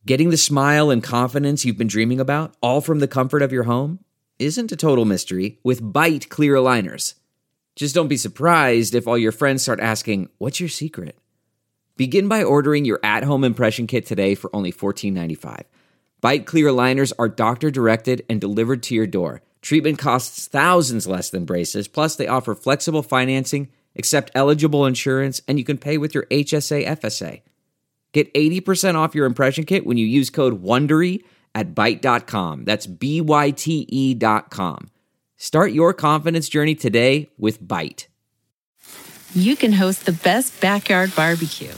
Getting the smile and confidence you've been dreaming about, all from the comfort of your home, isn't a total mystery with Byte clear aligners. Just don't be surprised if all your friends start asking, "What's your secret?" Begin by ordering your at-home impression kit today for only $14.95. Byte clear aligners are doctor-directed and delivered to your door. Treatment costs thousands less than braces, plus they offer flexible financing, accept eligible insurance, and you can pay with your HSA FSA. Get 80% off your impression kit when you use code WONDERY at Byte.com. That's BYTE.com. Start your confidence journey today with Byte. You can host the best backyard barbecue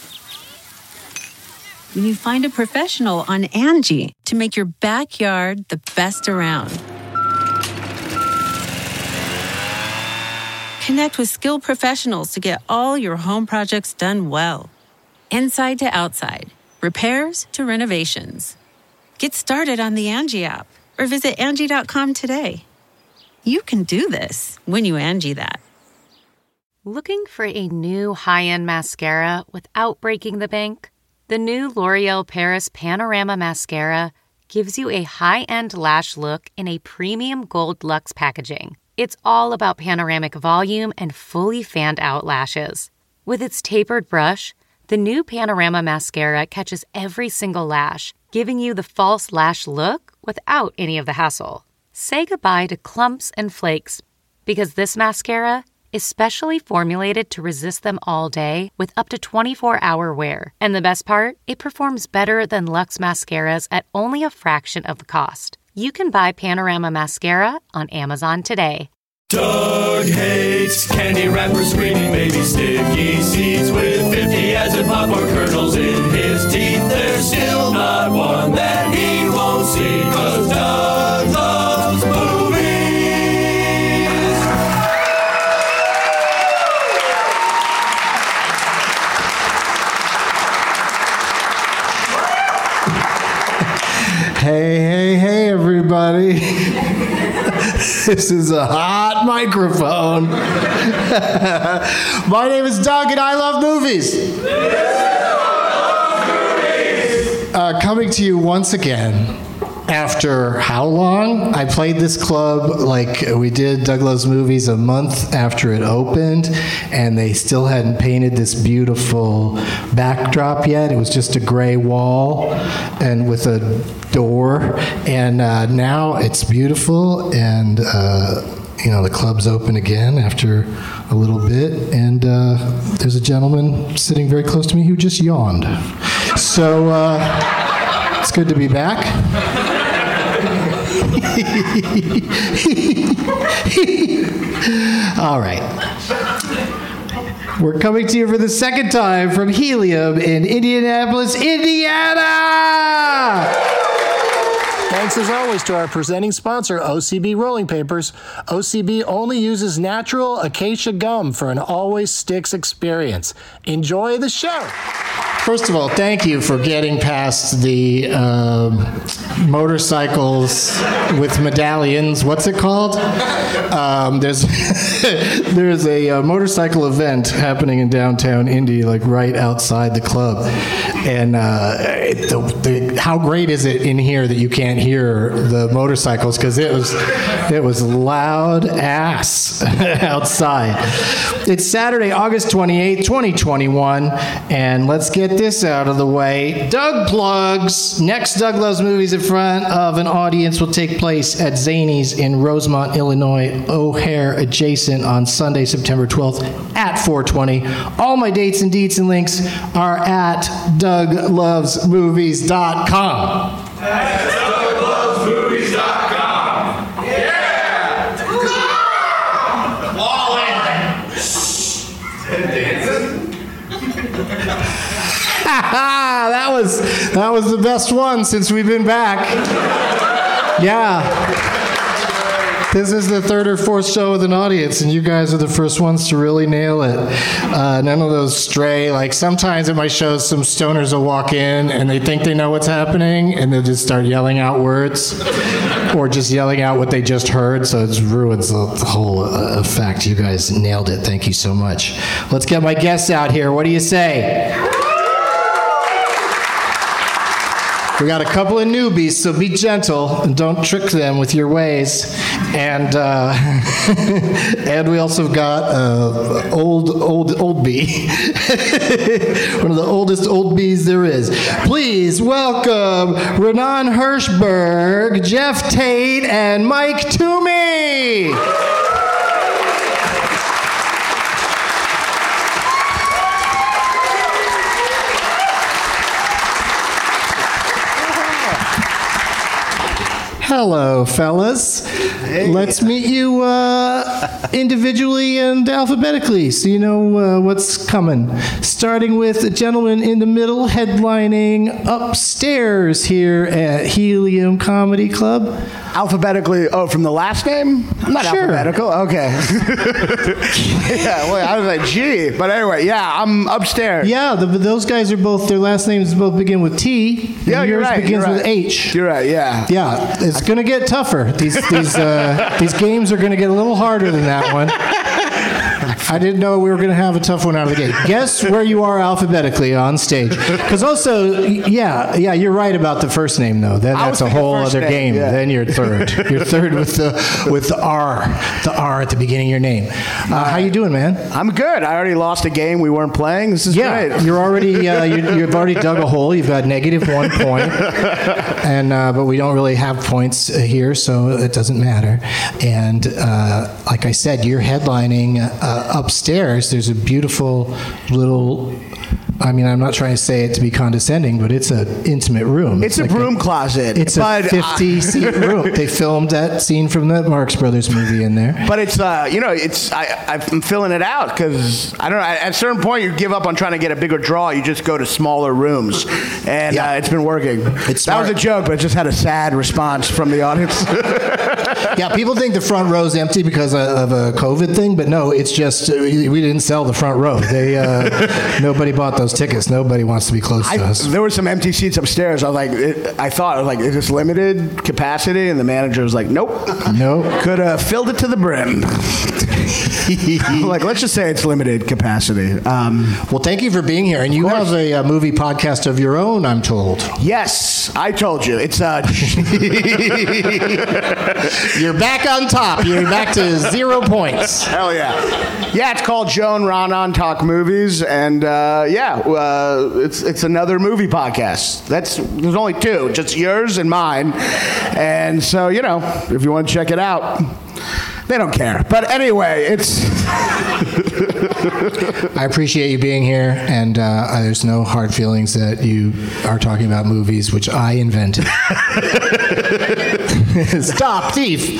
when you find a professional on Angie to make your backyard the best around. Connect with skilled professionals to get all your home projects done well. Inside to outside, repairs to renovations. Get started on the Angie app or visit Angie.com today. You can do this when you Angie that. Looking for a new high-end mascara without breaking the bank? The new L'Oreal Paris Panorama Mascara gives you a high-end lash look in a premium gold luxe packaging. It's all about panoramic volume and fully fanned-out lashes. With its tapered brush, the new Panorama Mascara catches every single lash, giving you the false lash look without any of the hassle. Say goodbye to clumps and flakes, because this mascara is specially formulated to resist them all day with up to 24-hour wear. And the best part? It performs better than Luxe mascaras at only a fraction of the cost. You can buy Panorama Mascara on Amazon today. Doug hates candy wrappers, screaming baby sticky seeds with 50 acid popcorn kernels in his teeth. There's still not one that he won't see, 'cause Doug loves movies. Hey, everybody. This is a hot microphone. My name is Doug, and I love movies. Coming to you once again after how long? I played this club like we did Doug Loves Movies a month after it opened, and they still hadn't painted this beautiful backdrop yet. It was just a gray wall and with a door, and now it's beautiful, and the club's open again after a little bit, and there's a gentleman sitting very close to me who just yawned. So it's good to be back. All right. We're coming to you for the second time from Helium in Indianapolis, Indiana! Thanks as always to our presenting sponsor, OCB Rolling Papers. OCB only uses natural acacia gum for an always sticks experience. Enjoy the show. First of all, thank you for getting past the motorcycles with medallions. What's it called? There's a motorcycle event happening in downtown Indy, like right outside the club. And how great is it in here that you can't hear the motorcycles, because it was loud ass outside. It's Saturday, August 28th, 2021, and let's get this out of the way. Doug plugs. Next Doug Loves Movies in front of an audience will take place at Zanies in Rosemont, Illinois, O'Hare adjacent on Sunday, September 12th at 4:20. All my dates and deets and links are at DougLovesMovies.com. That's DougLovesMovies.com. Yeah! That was the best one since we've been back. Yeah. This is the third or fourth show with an audience, and you guys are the first ones to really nail it. None of those stray, like sometimes at my shows, some stoners will walk in and they think they know what's happening, and they'll just start yelling out words or just yelling out what they just heard, so it ruins the whole effect. You guys nailed it. Thank you so much. Let's get my guests out here. What do you say? We got a couple of newbies, so be gentle and don't trick them with your ways. And and we also got old bee, one of the oldest old bees there is. Please welcome Renan Hirschberg, Jeff Tate, and Mike Toomey. Hello, fellas. Hey. Let's meet you individually and alphabetically so you know what's coming. Starting with the gentleman in the middle, headlining Upstairs here at Helium Comedy Club. Alphabetically, from the last name? I'm not alphabetical. Okay. Yeah, well, I was like, gee. But anyway, yeah, I'm Upstairs. Yeah, those guys are both, their last names both begin with T. Yeah, yours you're right. begins You're right. with H. You're right, yeah. Yeah, it's going to get tougher. These games are going to get a little harder than that one. I didn't know we were going to have a tough one out of the gate. Guess where you are alphabetically on stage. Because also, yeah, you're right about the first name, though. That's a whole other game. Yeah. Then you're third. You're third with the R at the beginning of your name. How you doing, man? I'm good. I already lost a game we weren't playing. This is great. You're already you've already dug a hole. You've got -1 point, and but we don't really have points here, so it doesn't matter. And like I said, you're headlining Upstairs. There's a beautiful little. I mean, I'm not trying to say it to be condescending, but it's an intimate room. It's a broom closet. It's a 50-seat room. They filmed that scene from the Marx Brothers movie in there. But it's, I'm filling it out because, I don't know, at a certain point you give up on trying to get a bigger draw. You just go to smaller rooms. And it's been working. That was a joke, but it just had a sad response from the audience. Yeah, people think the front row's empty because of a COVID thing, but no, it's just we didn't sell the front row. Nobody bought those tickets. Nobody wants to be close to us. There were some empty seats upstairs. I was like, is this limited capacity? And the manager was like, nope. Could have filled it to the brim. I'm like, let's just say it's limited capacity. Well, thank you for being here. And you have a movie podcast of your own, I'm told. Yes, I told you. It's You're back on top. You're back to 0 points. Hell yeah. Yeah, it's called Joe and Ronan Talk Movies, and it's another movie podcast. There's only 2, just yours and mine. And so, if you want to check it out, they don't care. But anyway, it's... I appreciate you being here, and there's no hard feelings that you are talking about movies, which I invented. Stop, thief!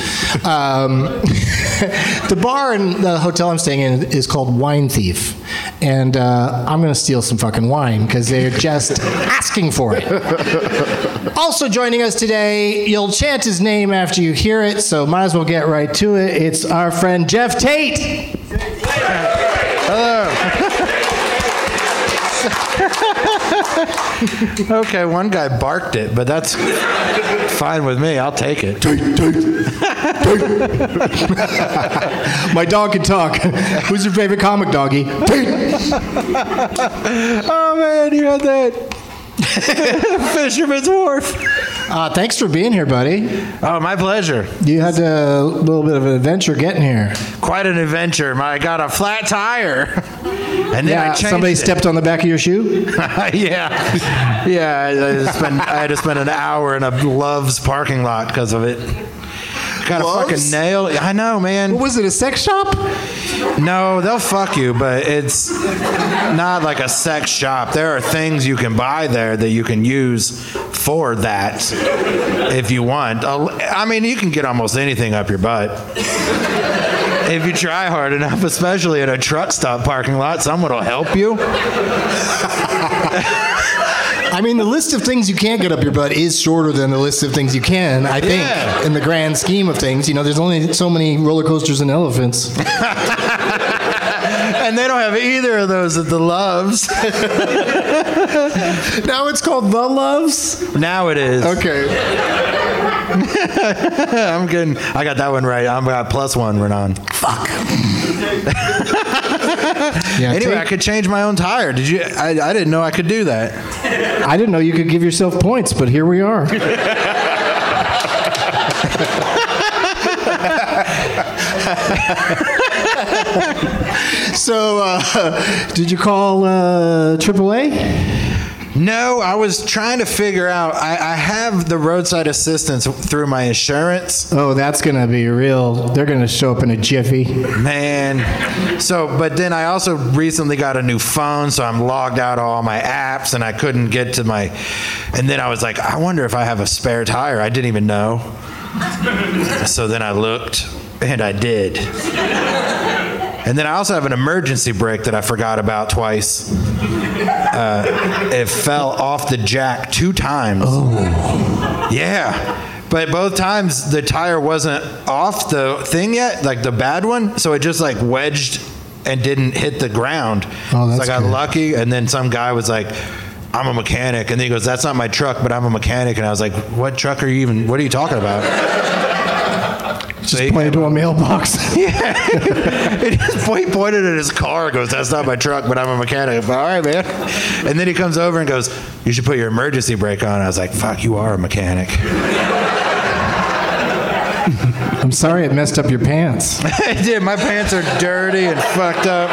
The bar in the hotel I'm staying in is called Wine Thief, and I'm going to steal some fucking wine because they're just asking for it. Also joining us today, you'll chant his name after you hear it, so might as well get right to it. It's our friend Jeff Tate. Hello. Okay, one guy barked it, but that's fine with me. I'll take it. My dog can talk. Who's your favorite comic, doggy? Oh, man, you had that. Fisherman's Wharf. Thanks for being here, buddy. Oh, my pleasure. You had a little bit of an adventure getting here. Quite an adventure. I got a flat tire. And then I changed somebody stepped on the back of your shoe? Yeah. I had to spend an hour in a Love's parking lot because of it. Got a fucking nail. I know, man. What was it, a sex shop? No, they'll fuck you, but it's not like a sex shop. There are things you can buy there that you can use for that if you want. I mean, you can get almost anything up your butt. If you try hard enough, especially at a truck stop parking lot, someone will help you. I mean, the list of things you can't get up your butt is shorter than the list of things you can, I think, in the grand scheme of things. There's only so many roller coasters and elephants. And they don't have either of those at the Loves. Now it's called The Loves? Now it is. Okay. I'm good. I got that one right. I'm got +1, Renan. Fuck. Yeah, Anyway, I could change my own tire. Did you? I didn't know I could do that. I didn't know you could give yourself points, but here we are. So, did you call AAA? No, I was trying to figure out. I have the roadside assistance through my insurance. Oh, that's going to be real. They're going to show up in a jiffy. Man. So, but then I also recently got a new phone, so I'm logged out of all my apps, and I couldn't get to my... And then I was like, I wonder if I have a spare tire. I didn't even know. So then I looked, and I did. And then I also have an emergency brake that I forgot about twice. It fell off the jack 2 times. Oh. Yeah. But both times the tire wasn't off the thing yet, like the bad one. So it just like wedged and didn't hit the ground. Oh, that's so I got good. lucky. And then some guy was like, I'm a mechanic. And then he goes, that's not my truck, but I'm a mechanic. And I was like, what truck are you even, what are you talking about? Just pointed to a mailbox. Yeah. He pointed at his car and goes, that's not my truck, but I'm a mechanic. All right, man. And then he comes over and goes, you should put your emergency brake on. I was like, fuck, you are a mechanic. I'm sorry it messed up your pants. It did. My pants are dirty and fucked up.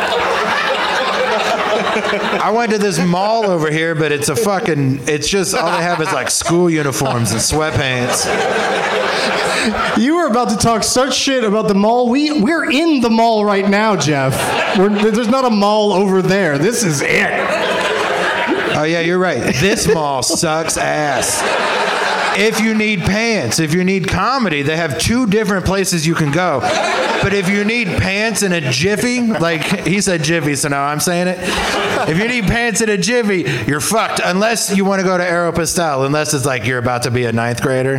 I went to this mall over here, but it's just, all they have is like school uniforms and sweatpants. You were about to talk such shit about the mall. We're in the mall right now, Jeff. There's not a mall over there. This is it. Oh, yeah, you're right. This mall sucks ass. If you need pants, if you need comedy, they have 2 different places you can go. But if you need pants in a jiffy, like he said jiffy, so now I'm saying it. If you need pants in a jiffy, you're fucked. Unless you want to go to Aeropostale, unless it's like you're about to be a 9th grader.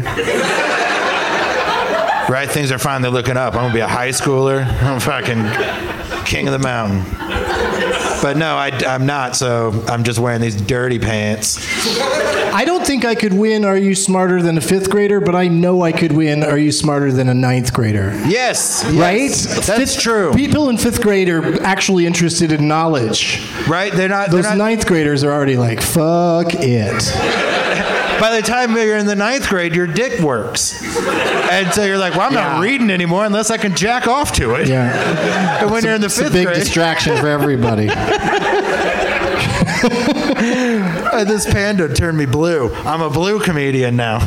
Right? Things are finally looking up. I'm going to be a high schooler. I'm fucking king of the mountain. But no, I'm not, so I'm just wearing these dirty pants. I don't think I could win Are You Smarter Than a 5th grader, but I know I could win Are You Smarter Than a 9th grader. Yes. Right? That's true. People in 5th grade are actually interested in knowledge. Right? Those 9th graders are already like, fuck it. By the time you're in the 9th grade, your dick works. And so you're like, well, I'm not reading anymore unless I can jack off to it. Yeah. And when you're in the 5th grade. It's a big distraction for everybody. This panda turned me blue. I'm a blue comedian now.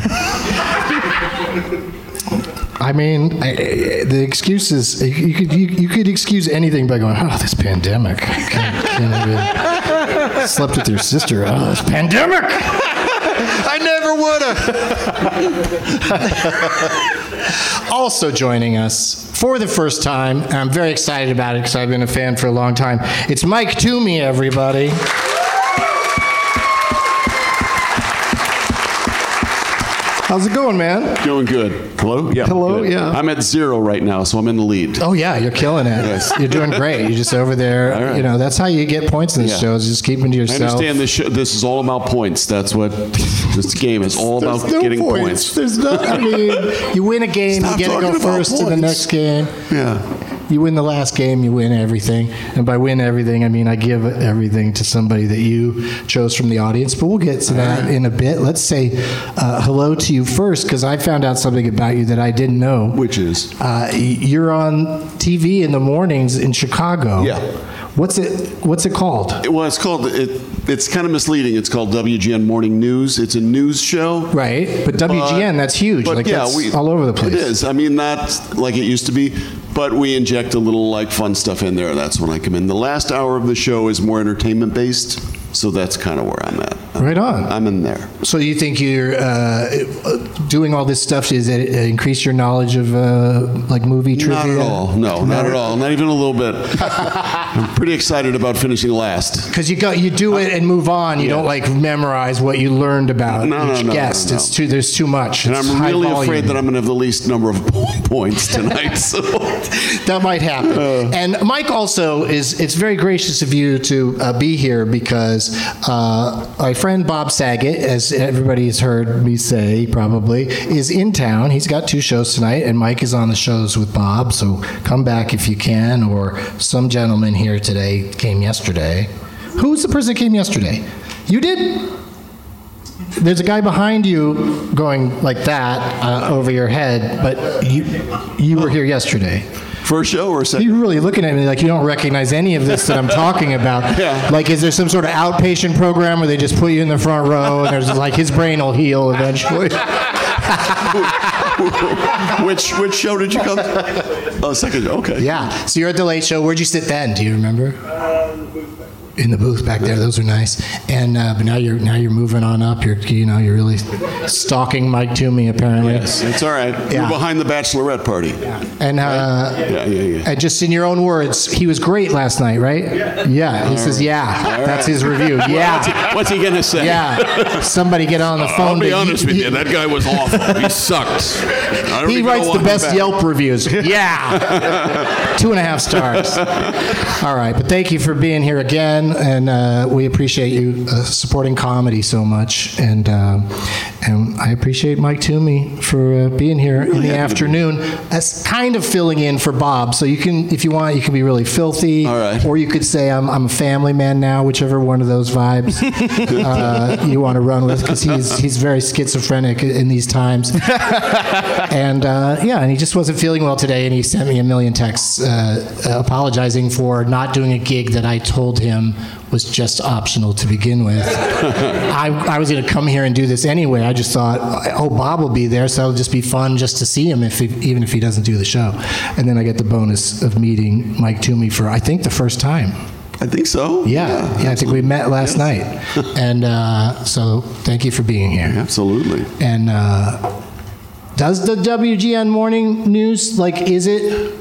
I mean, the excuses, you could excuse anything by going, oh, this pandemic. Can't even slept with your sister. Oh, this pandemic. I never would have. Also joining us for the first time, and I'm very excited about it because I've been a fan for a long time, it's Mike Toomey, everybody. How's it going, man? Going good. Hello? Yeah. Hello? Good. Yeah. I'm at 0 right now, so I'm in the lead. Oh, yeah, you're killing it. Yes. You're doing great. You're just over there. All right. You know, that's how you get points in this show, is just keeping to I yourself. understand this is all about points. That's what this game is all about, There's no getting points. There's no, I mean, you win a game, Stop you get to go talking about first to the points. next game. Yeah. You win the last game, you win everything. And by win everything, I mean I give everything to somebody that you chose from the audience. But we'll get to that in a bit. Let's say hello to you first, because I found out something about you that I didn't know. Which is? You're on TV in the mornings in Chicago. Yeah. What's it called? Well, it's called, it's kind of misleading. It's called WGN Morning News. It's a news show. Right, but WGN, that's huge. But Like, yeah, that's all over the place. It is. I mean, not like it used to be, but we inject a little like fun stuff in there. That's when I come in. The last hour of the show is more entertainment based, so that's kind of where I'm at. Right on. I'm in there. So you think you're doing all this stuff, does it increase your knowledge of like movie trivia? Not at all. No, not at all. Not even a little bit. I'm pretty excited about finishing last. Because you do it and move on. You don't like memorize what you learned about each guest. No. It's there's too much. And It's I'm high really volume. afraid that I'm going to have the least number of points tonight. So that might happen. And Mike also it's very gracious of you to be here because my friend friend Bob Saget, as everybody's heard me say probably, is in town. He's got 2 shows tonight, and Mike is on the shows with Bob, so come back if you can. Or some gentleman here today came yesterday. Who's the person that came yesterday? You did? There's a guy behind you going like that over your head, but you were here yesterday. First show or second? You're really looking at me like you don't recognize any of this that I'm talking about. Yeah. Like, is there some sort of outpatient program where they just put you in the front row and there's like his brain will heal eventually? Which show did you come to? Oh, second show. Okay. Yeah. So you're at the Late Show. Where'd you sit then? Do you remember? In the booth back there. Those are nice. And but now you're moving on up. You're really stalking Mike Toomey apparently. Yes, it's all right. Yeah. We're behind the bachelorette party. And and just in your own words, he was great last night, right? Yeah. He says, yeah. That's his review. Yeah. What's he gonna say? Yeah. Somebody get on the phone. I'll be honest with you. That guy was awful. He sucked. He writes the best Yelp reviews. Yeah. 2.5 stars. All right. But thank you for being here again. And we appreciate you supporting comedy so much, and I appreciate Mike Toomey for being here in the afternoon, as kind of filling in for Bob. So you can, if you want, you can be really filthy, all right, or you could say I'm a family man now, whichever one of those vibes you want to run with, because he's very schizophrenic in these times, and and he just wasn't feeling well today, and he sent me a million texts apologizing for not doing a gig that I told him was just optional to begin with. I was going to come here and do this anyway. I just thought, oh, Bob will be there, so it'll just be fun just to see him, even if he doesn't do the show. And then I get the bonus of meeting Mike Toomey for, I think, the first time. I think so. Yeah, I think we met last night. And so thank you for being here. Absolutely. And does the WGN Morning News, is it...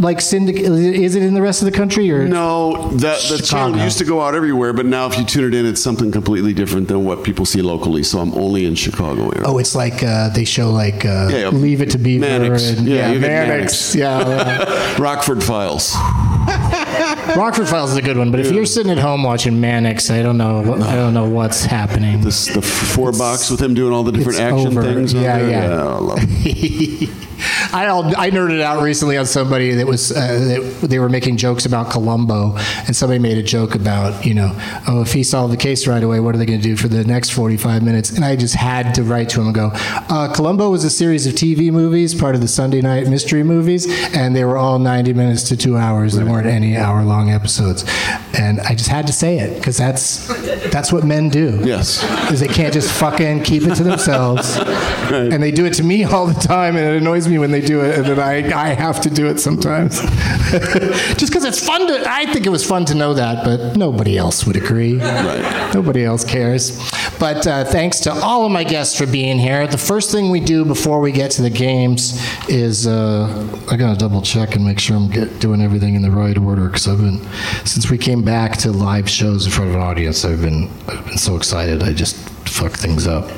is it in the rest of the country or no? The channel used to go out everywhere, but now if you tune it in, it's something completely different than what people see locally. So I'm only in Chicago area. Oh, it's like they show Leave It to Beaver Mannix. and Mannix. Yeah, Rockford Files. Rockford Files is a good one, but if you're sitting at home watching Mannix, I don't know what's happening. The 4-box with him doing all the different action things. Yeah. I love it. I nerded out recently on somebody that was they were making jokes about Columbo, and somebody made a joke about if he solved the case right away, what are they going to do for the next 45 minutes? And I just had to write to him and go, Columbo was a series of TV movies, part of the Sunday night mystery movies, and they were all 90 minutes to 2 hours. There weren't any hour-long episodes, and I just had to say it because that's what men do. Yes, is they can't just fucking keep it to themselves, right. And they do it to me all the time, and it annoys me when they do it, and then I have to do it sometimes. Just because it's fun I think it was fun to know that, but nobody else would agree. Right. Nobody else cares. But thanks to all of my guests for being here. The first thing we do before we get to the games is I gotta double check and make sure I'm doing everything in the right order, because since we came back to live shows in front of an audience, I've been so excited I just fuck things up.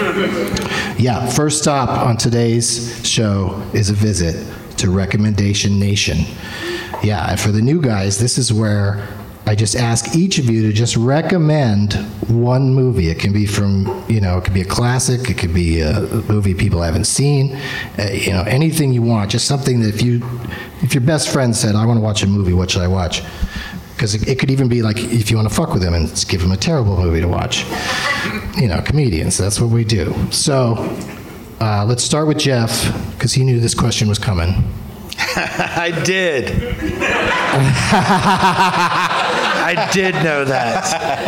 Yeah, first stop on today's show is a visit to Recommendation Nation. Yeah, and for the new guys, this is where I just ask each of you to just recommend one movie. It can be from, it could be a classic, it could be a movie people haven't seen, anything you want. Just something that if your best friend said, I want to watch a movie, what should I watch? Because it could even be like, if you want to fuck with him and give him a terrible movie to watch. Comedians, that's what we do. So let's start with Jeff, because he knew this question was coming. I did. I did know that.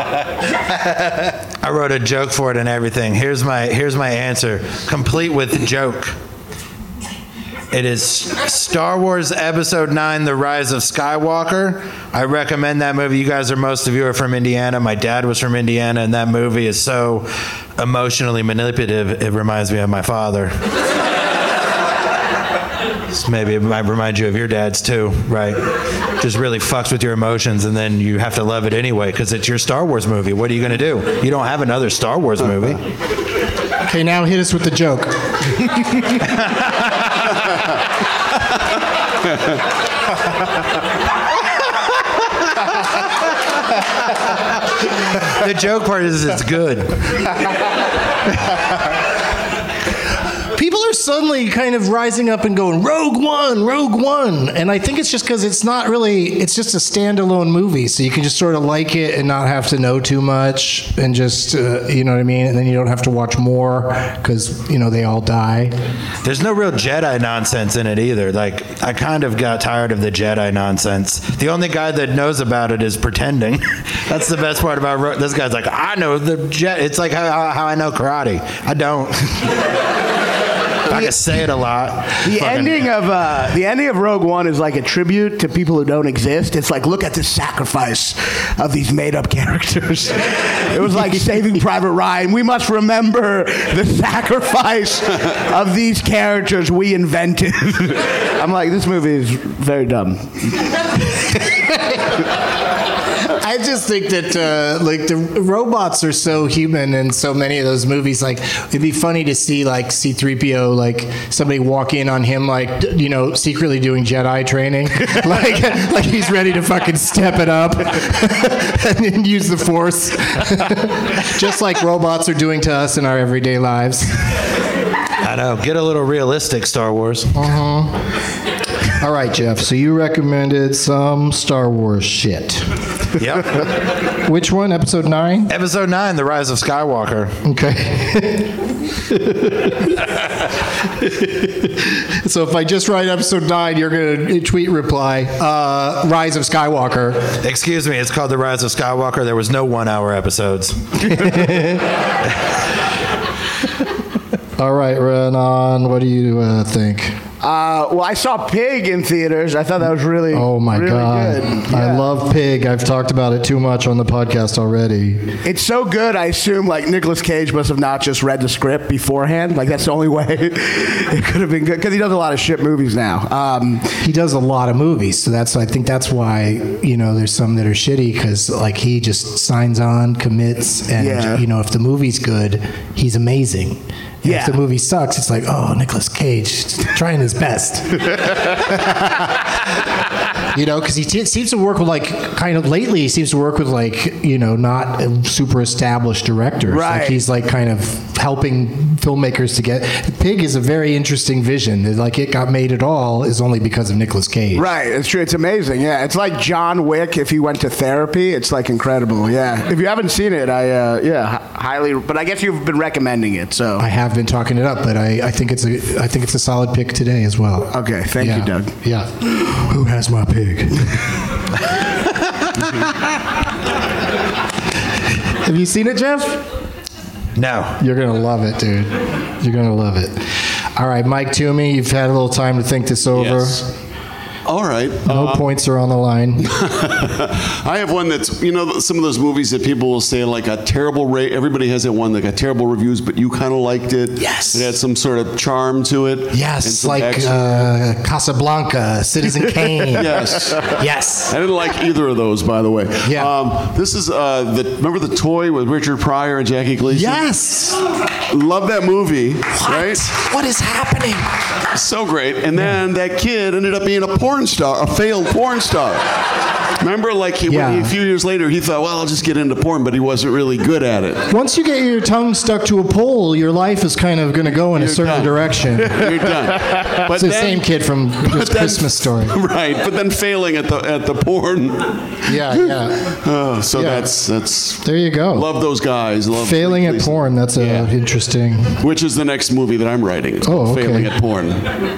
I wrote a joke for it and everything. Here's my answer, complete with the joke. It is Star Wars Episode 9, The Rise of Skywalker. I recommend that movie. Most of you are from Indiana. My dad was from Indiana, and that movie is so emotionally manipulative, it reminds me of my father. So maybe it might remind you of your dad's too, right? Just really fucks with your emotions, and then you have to love it anyway because it's your Star Wars movie. What are you going to do? You don't have another Star Wars movie. Okay, now hit us with the joke. The joke part is it's good. People are suddenly kind of rising up and going, Rogue One. And I think it's just because it's not really, it's just a standalone movie. So you can just sort of like it and not have to know too much and just, you know what I mean? And then you don't have to watch more because, you know, they all die. There's no real Jedi nonsense in it either. Like, I kind of got tired of the Jedi nonsense. The only guy that knows about it is pretending. That's the best part about this guy's like, I know the Jedi. It's like how I know karate. I don't. I can say it a lot. The ending of Rogue One is like a tribute to people who don't exist. It's like, look at the sacrifice of these made-up characters. It was like Saving Private Ryan. We must remember the sacrifice of these characters we invented. I'm like, this movie is very dumb. I just think that like the robots are so human in so many of those movies. Like, it'd be funny to see like C-3PO, like somebody walk in on him, like, you know, secretly doing Jedi training, like he's ready to fucking step it up and use the Force, just like robots are doing to us in our everyday lives. I know. Get a little realistic, Star Wars. All right, Jeff. So you recommended some Star Wars shit. Yep. Which one? Episode 9? Episode 9, The Rise of Skywalker. Okay. So if I just write episode 9, you're going to tweet reply, Rise of Skywalker. Excuse me, it's called The Rise of Skywalker. There was no 1 hour episodes. All right, Renan, what do you think? Well, I saw Pig in theaters. I thought that was really, oh my really God. good. Yeah. I love Pig. I've talked about it too much on the podcast already. It's so good, I assume, like, Nicolas Cage must have not just read the script beforehand. Like, that's the only way it could have been good, because he does a lot of shit movies now. He does a lot of movies, so I think that's why, you know, there's some that are shitty, because, like, he just signs on, commits, and, you know, if the movie's good, he's amazing. And if the movie sucks, it's like, oh, Nicolas Cage trying his best. You know, because he seems to work with, like, kind of lately, he seems to work with, like, you know, not super established directors. Right. Like, he's, like, kind of helping filmmakers to get. Pig is a very interesting vision. Like, it got made at all is only because of Nicolas Cage. Right. It's true. It's amazing. Yeah. It's like John Wick if he went to therapy. It's, like, incredible. Yeah. If you haven't seen it, highly. But I guess you've been recommending it, so. I have been talking it up, but I think it's a solid pick today as well. Okay. Thank you, Doug. Yeah. Who has my pig? Have you seen it, Jeff? No. You're going to love it, dude. You're going to love it. All right, Mike Toomey, you've had a little time to think this over. Yes. All right. No points are on the line. I have one that's, you know, some of those movies that people will say, like, a terrible rate. Everybody has that one that got terrible reviews, but you kind of liked it. Yes. It had some sort of charm to it. Yes, like Casablanca, Citizen Kane. Yes. Yes. I didn't like either of those, by the way. Yeah. This is, remember The Toy with Richard Pryor and Jackie Gleason? Yes. Love that movie. What? Right? What is happening? So great. And then that kid ended up being a porn star, a failed porn star. Remember, like, a few years later, he thought, well, I'll just get into porn, but he wasn't really good at it. Once you get your tongue stuck to a pole, your life is kind of going to go in a certain direction. You're done. But it's the same kid from this Christmas Story. Right, but then failing at the porn. Yeah. So that's there you go. Love those guys. Love failing at porn. That's interesting. Which is the next movie that I'm writing. It's called Failing at Porn.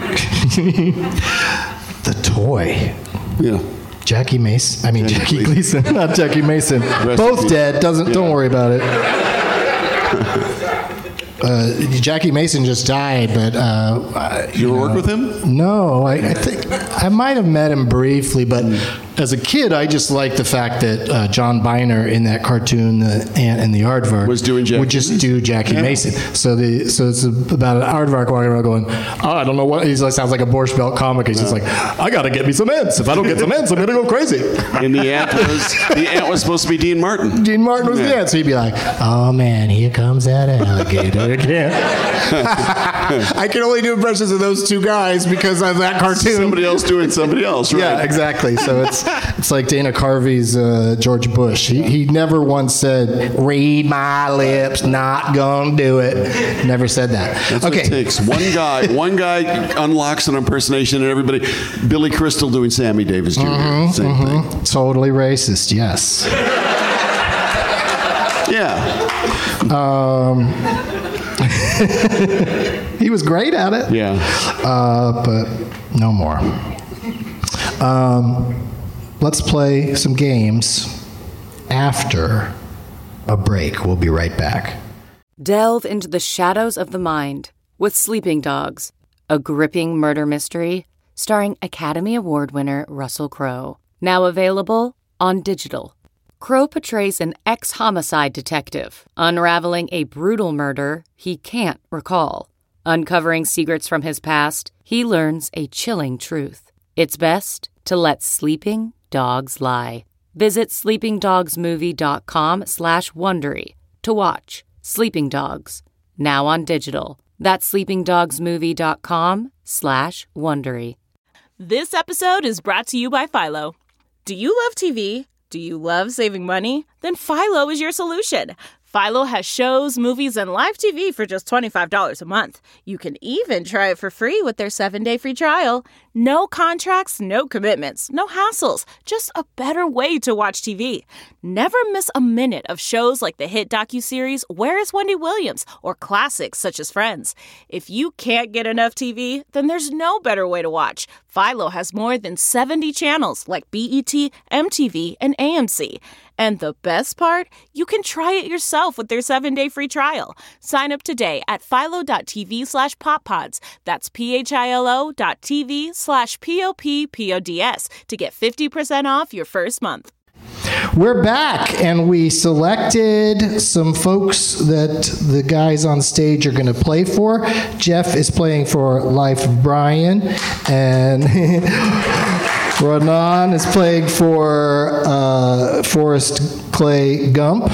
The Toy. Yeah. Jackie Gleason, not Jackie Mason. Both dead. Don't worry about it. Jackie Mason just died, but you ever work with him? No, I think I might have met him briefly, but as a kid, I just liked the fact that John Biner in that cartoon, The Ant and the Aardvark, would just do Jackie Mason. So it's about an aardvark walking around going, oh, I don't know what. He sounds like a Borscht Belt comic. He's just like, I gotta get me some ants. If I don't get some ants, I'm gonna go crazy. And the ant was supposed to be Dean Martin. Dean Martin was the ant, so he'd be like, oh man, here comes that alligator again. I can only do impressions of those two guys because of that cartoon. Somebody else doing somebody else, right? Yeah, exactly. So it's like Dana Carvey's George Bush. He never once said, "Read my lips, not gonna do it." Never said that. That's okay. what it takes. One guy unlocks an impersonation, and everybody. Billy Crystal doing Sammy Davis Jr. Same thing. Totally racist. Yes. Yeah. He was great at it. Yeah. But no more. Let's play some games after a break. We'll be right back. Delve into the shadows of the mind with Sleeping Dogs, a gripping murder mystery starring Academy Award winner Russell Crowe. Now available on digital. Crowe portrays an ex-homicide detective, unraveling a brutal murder he can't recall. Uncovering secrets from his past, he learns a chilling truth. It's best to let sleeping dogs lie. Visit sleepingdogsmovie.com/Wondery to watch Sleeping Dogs, now on digital. That's sleepingdogsmovie.com/Wondery. This episode is brought to you by Philo. Do you love TV? Do you love saving money? Then Philo is your solution. Philo has shows, movies, and live TV for just $25 a month. You can even try it for free with their 7-day free trial. No contracts, no commitments, no hassles. Just a better way to watch TV. Never miss a minute of shows like the hit docuseries Where is Wendy Williams? Or classics such as Friends. If you can't get enough TV, then there's no better way to watch. Philo has more than 70 channels like BET, MTV, and AMC. And the best part? You can try it yourself with their 7-day free trial. Sign up today at philo.tv/poppods. That's philo.tv/POPPODS to get 50% off your first month. We're back, and we selected some folks that the guys on stage are going to play for. Jeff is playing for Life of Brian, and Ronan is playing for Forrest Clay Gump.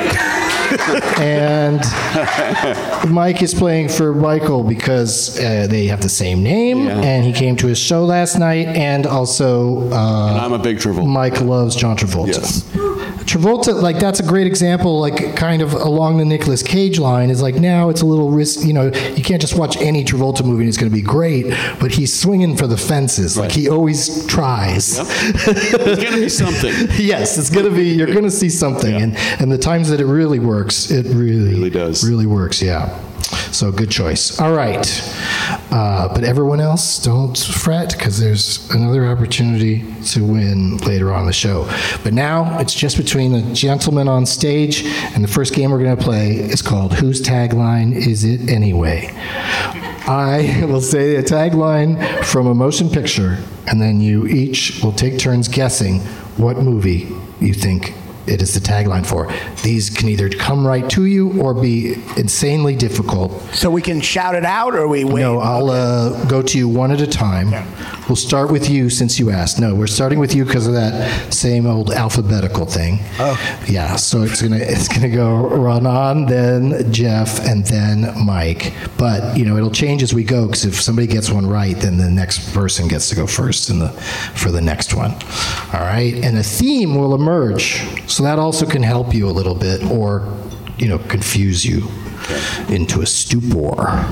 And Mike is playing for Michael because they have the same name, and he came to his show last night, and also and I'm a big Travolta. Mike loves John Travolta. Yes. Travolta, like, that's a great example, like, kind of along the Nicolas Cage line, is like, now it's a little risk, you can't just watch any Travolta movie and it's going to be great, but he's swinging for the fences. Like, he always tries. Yep. It's going to be something. Yes, it's going to be, you're going to see something. Yeah. And the times that it really works, it really does. Really works, yeah. So good choice. All right. But everyone else, don't fret, because there's another opportunity to win later on in the show. But now it's just between the gentlemen on stage, and the first game we're going to play is called Whose Tagline Is It Anyway? I will say a tagline from a motion picture, and then you each will take turns guessing what movie you think it is the tagline for. These can either come right to you or be insanely difficult. So we can shout it out, or we wait? No, I'll go to you one at a time. Okay. We'll start with you since you asked. No, we're starting with you because of that same old alphabetical thing. Oh. Yeah, so it's gonna go Ronan, then Jeff, and then Mike. But it'll change as we go, because if somebody gets one right, then the next person gets to go first for the next one. All right, and a theme will emerge. So that also can help you a little bit, or, confuse you into a stupor.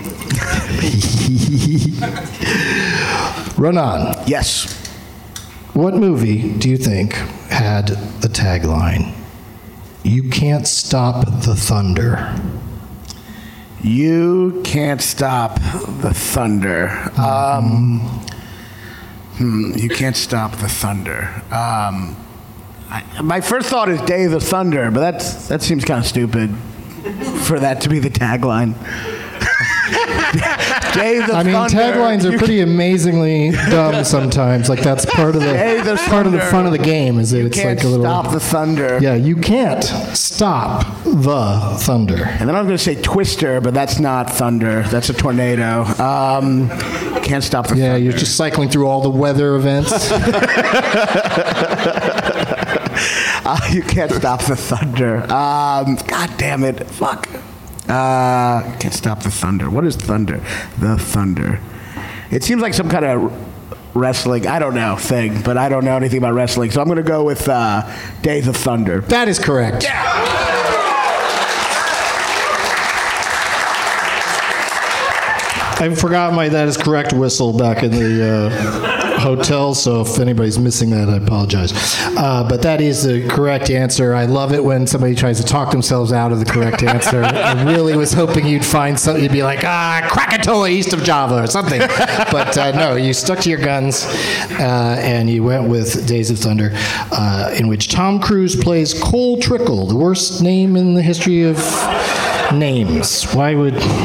Ronan. Yes. What movie do you think had the tagline, "You can't stop the thunder"? You can't stop the thunder. You can't stop the thunder. My first thought is Day of the Thunder, but that seems kind of stupid for that to be the tagline. Day of the Thunder. Taglines are pretty amazingly dumb sometimes. Like, that's part of the fun of the game. Is that it's like a little. Stop the thunder. Yeah, you can't stop the thunder. And then I'm going to say Twister, but that's not thunder. That's a tornado. Can't stop the thunder. Yeah, you're just cycling through all the weather events. You can't stop the thunder. God damn it. Fuck. Can't stop the thunder. What is thunder? The thunder. It seems like some kind of wrestling, I don't know, thing, but I don't know anything about wrestling. So I'm going to go with Days of Thunder. That is correct. I forgot my that is correct whistle back in the hotel, so if anybody's missing that, I apologize. But that is the correct answer. I love it when somebody tries to talk themselves out of the correct answer. I really was hoping you'd find something, you'd be like, Krakatoa east of Java or something. But no, you stuck to your guns, and you went with Days of Thunder, in which Tom Cruise plays Cole Trickle, the worst name in the history of names. Why?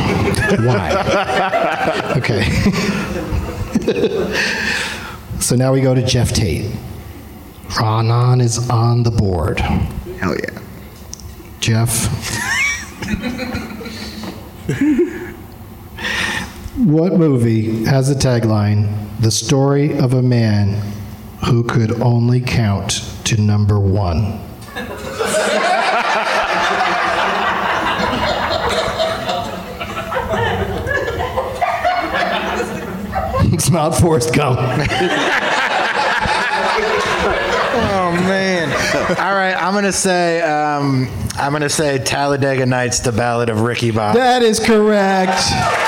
Okay. So now we go to Jeff Tate. Ranan is on the board. Hell yeah. Jeff. What movie has the tagline, "The story of a man who could only count to number 1"? It's not Forrest Gump. Oh man! All right, I'm gonna say Talladega Nights: The Ballad of Ricky Bobby. That is correct.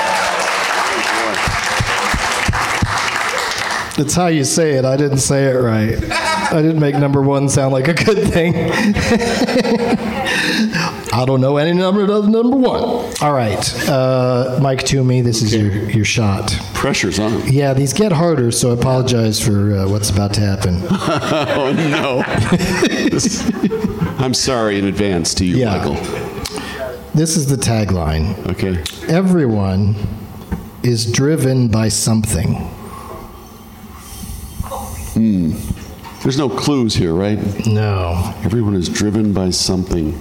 That's how you say it. I didn't say it right. I didn't make number 1 sound like a good thing. I don't know any number other than number 1. All right, Mike Toomey, this is your shot. Pressure's on. Yeah, these get harder, so I apologize for what's about to happen. Oh, no. I'm sorry in advance to you, Michael. This is the tagline. Okay. Everyone is driven by something. There's no clues here, right? No. Everyone is driven by something.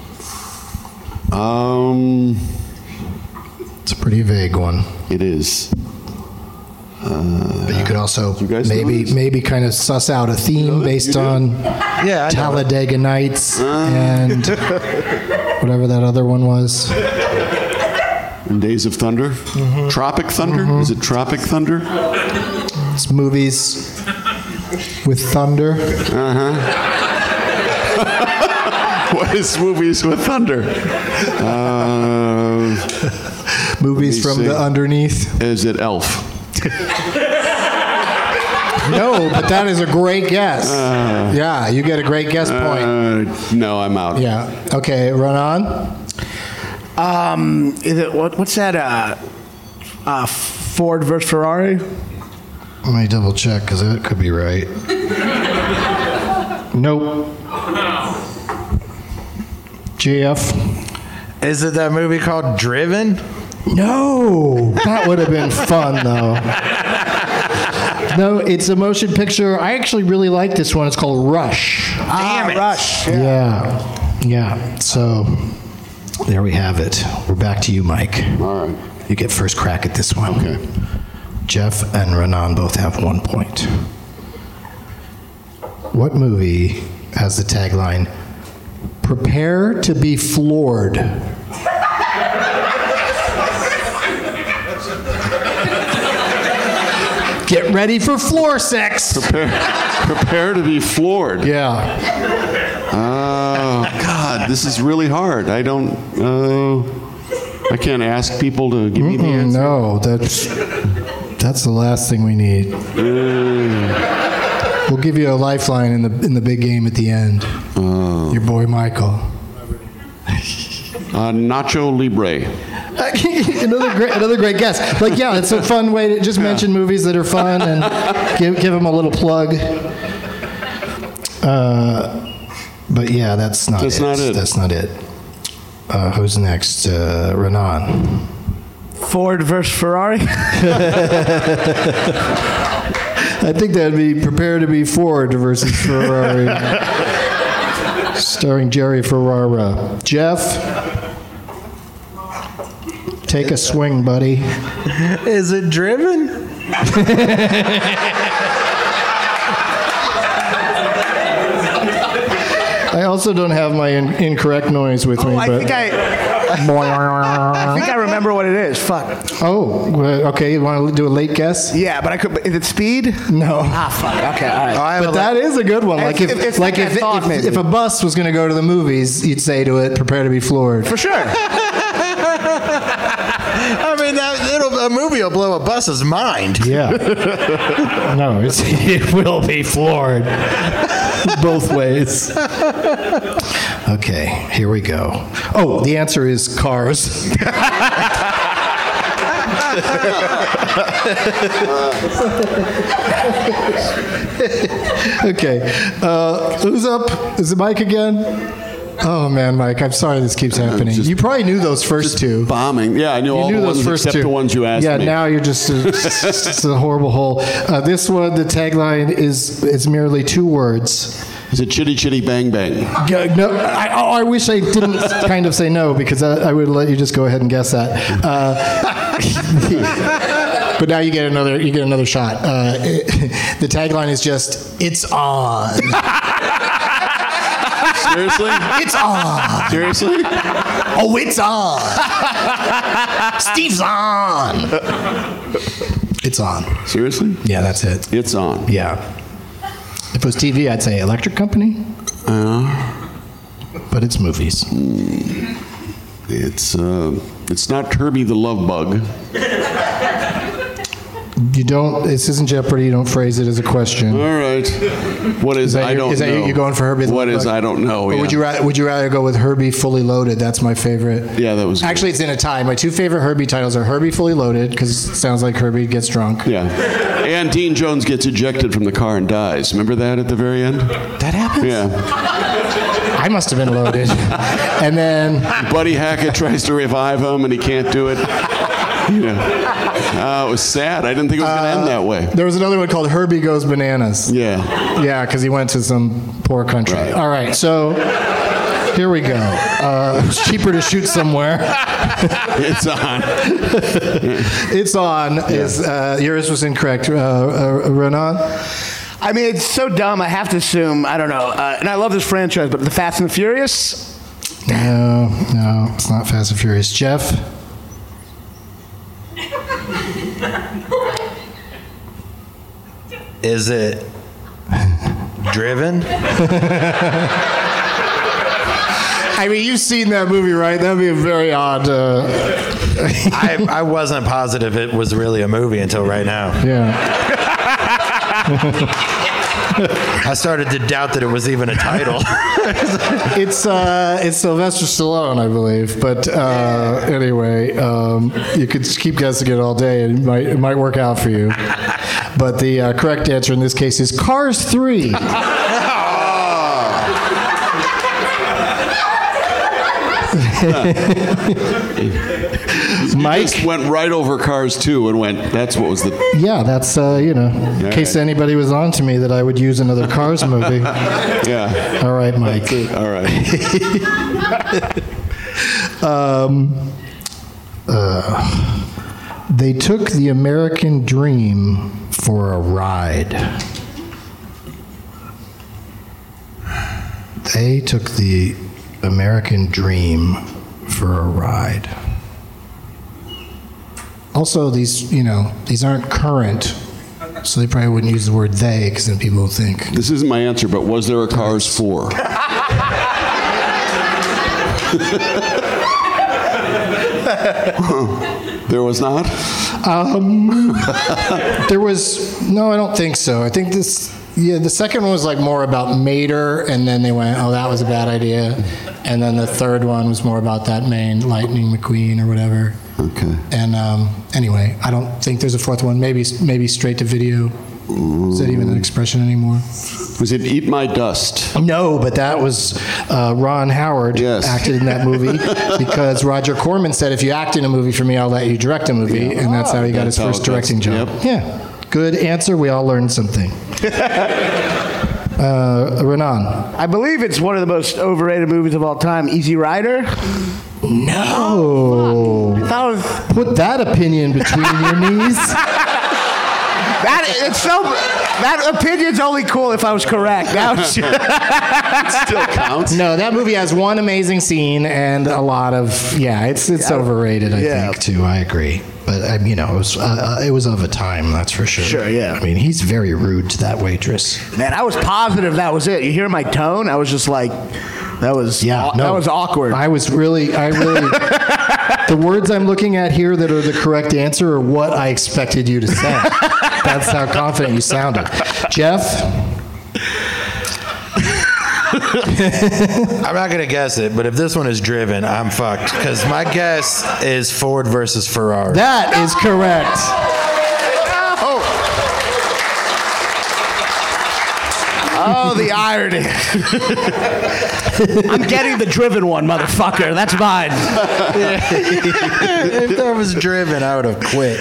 It's a pretty vague one. It is. But you could also maybe kind of suss out a theme based on Talladega Nights and whatever that other one was. And Days of Thunder? Mm-hmm. Tropic Thunder? Mm-hmm. Is it Tropic Thunder? It's movies with thunder. What is movies with thunder? Movies from the underneath. Is it Elf? No, but that is a great guess. Yeah, you get a great guess point. No, I'm out. Yeah. Okay, run on. Is it what's that? Ford versus Ferrari. Let me double check because that could be right. Nope. GF. Is it that movie called Driven? No, that would have been fun though. No, it's a motion picture. I actually really like this one. It's called Rush. Damn it. Rush. Yeah. So there we have it. We're back to you, Mike. All right. You get first crack at this one. Okay. Jeff and Renan both have 1 point. What movie has the tagline, "Prepare to be floored"? Get ready for floor sex. Prepare to be floored. Yeah. Oh, God, this is really hard. I can't ask people to give me the answer. No, that's the last thing we need. We'll give you a lifeline in the big game at the end. Your boy Michael. Nacho Libre. another great guess. Like, yeah, it's a fun way to just mention movies that are fun and give them a little plug. But yeah, that's not it. That's not it. Who's next? Renan. Ford versus Ferrari. I think that'd be Prepare to be Ford versus Ferrari. Starring Jerry Ferrara. Jeff, take a swing, buddy. Is it Driven? I also don't have my incorrect noise with me. I think I I think I remember what it is. Fuck. Oh, okay. You want to do a late guess? Yeah, but I could. Is it Speed? No. Ah, fuck. Okay, all right. But that is a good one. Like It's like I thought, maybe. if a bus was going to go to the movies, you'd say to it, "Prepare to be floored." For sure. I mean, a movie will blow a bus's mind. Yeah. No, it will be floored. Both ways. Okay, here we go. Oh, the answer is Cars. Okay, who's up? Is it Mike again? Oh man, Mike, I'm sorry this keeps happening. You probably knew those first two. Bombing. Yeah, I knew all the ones except the ones you asked me. Yeah, now you're just it's a horrible hole. This one, the tagline is merely 2 words. Is it Chitty Chitty Bang Bang? No, I wish I didn't kind of say no, because I would let you just go ahead and guess that. But now you get another shot. The tagline is just, "It's on." Seriously? It's on. Seriously? Oh, it's on. Steve's on. It's on. Seriously? Yeah, that's it. It's on. Yeah. If it was TV, I'd say Electric Company. But it's movies. It's not Herbie the Love Bug. You don't. This isn't Jeopardy. You don't phrase it as a question. All right. What is? I don't know. Is that you going for Herbie? What is? I don't know. Or yeah. would you rather go with Herbie Fully Loaded? That's my favorite. Yeah, that was. Actually, it's in a tie. My 2 favorite Herbie titles are Herbie Fully Loaded, because it sounds like Herbie gets drunk. Yeah. And Dean Jones gets ejected from the car and dies. Remember that at the very end? That happens? Yeah. I must have been loaded. And then Buddy Hackett tries to revive him, and he can't do it. Yeah. It was sad. I didn't think it was going to end that way. There was another one called Herbie Goes Bananas. Yeah. Yeah, because he went to some poor country. Right. All right, so here we go. It's cheaper to shoot somewhere. It's on. It's on. Yeah. Yours was incorrect. Renan? I mean, it's so dumb. I have to assume. I don't know. And I love this franchise, but the Fast and the Furious? No, it's not Fast and Furious. Jeff? Is it Driven? I mean, you've seen that movie, right? That'd be a very odd. I wasn't positive it was really a movie until right now. Yeah. I started to doubt that it was even a title. It's Sylvester Stallone, I believe. But anyway, you could keep guessing it all day, and it might work out for you. But the correct answer in this case is Cars 3. Mike just went right over Cars 2 and went, that's what was the... Yeah, that's, in case anybody was on to me that I would use another Cars movie. Yeah. All right, Mike. All right. They took the American dream for a ride. They took the American dream for a ride. Also, these aren't current, so they probably wouldn't use the word they, because then people will think. This isn't my answer, but was there a Cars 4? There was not? There was, no, I don't think so. I think the second one was like more about Mater, and then they went, oh, that was a bad idea. And then the third one was more about that main Lightning McQueen or whatever. Okay. And anyway, I don't think there's a fourth one. Maybe straight to video. Is that even an expression anymore? Was it Eat My Dust? No, but that was Ron Howard acted in that movie because Roger Corman said, if you act in a movie for me, I'll let you direct a movie. And that's how he got his first directing job. Yep. Yeah. Good answer. We all learned something. Renan. I believe it's one of the most overrated movies of all time, Easy Rider. No. Put that opinion between your knees. That opinion's only cool if I was correct. That still counts. No, that movie has one amazing scene and a lot of it's overrated. I think too. I agree. But it was of a time, that's for sure. Sure, yeah. I mean, he's very rude to that waitress. Man, I was positive that was it. You hear my tone? I was just like, that was awkward. I really. The words I'm looking at here that are the correct answer are what I expected you to say. That's how confident you sounded. Jeff? I'm not going to guess it, but if this one is driven, I'm fucked. Because my guess is Ford versus Ferrari. That is correct. Oh, the irony. I'm getting the driven one, motherfucker. That's mine. If that was driven, I would have quit.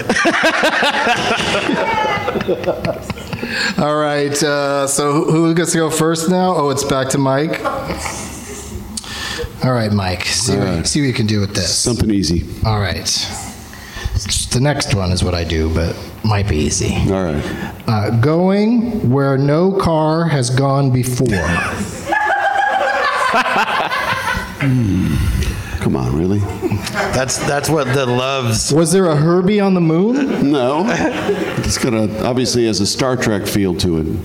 All right. So who gets to go first now? Oh, it's back to Mike. All right, Mike. See what you can do with this. Something easy. All right. The next one is what I do, but might be easy. All right. Going where no car has gone before. Come on, really? That's what the loves. Was there a Herbie on the moon? No. It's got obviously has a Star Trek feel to it.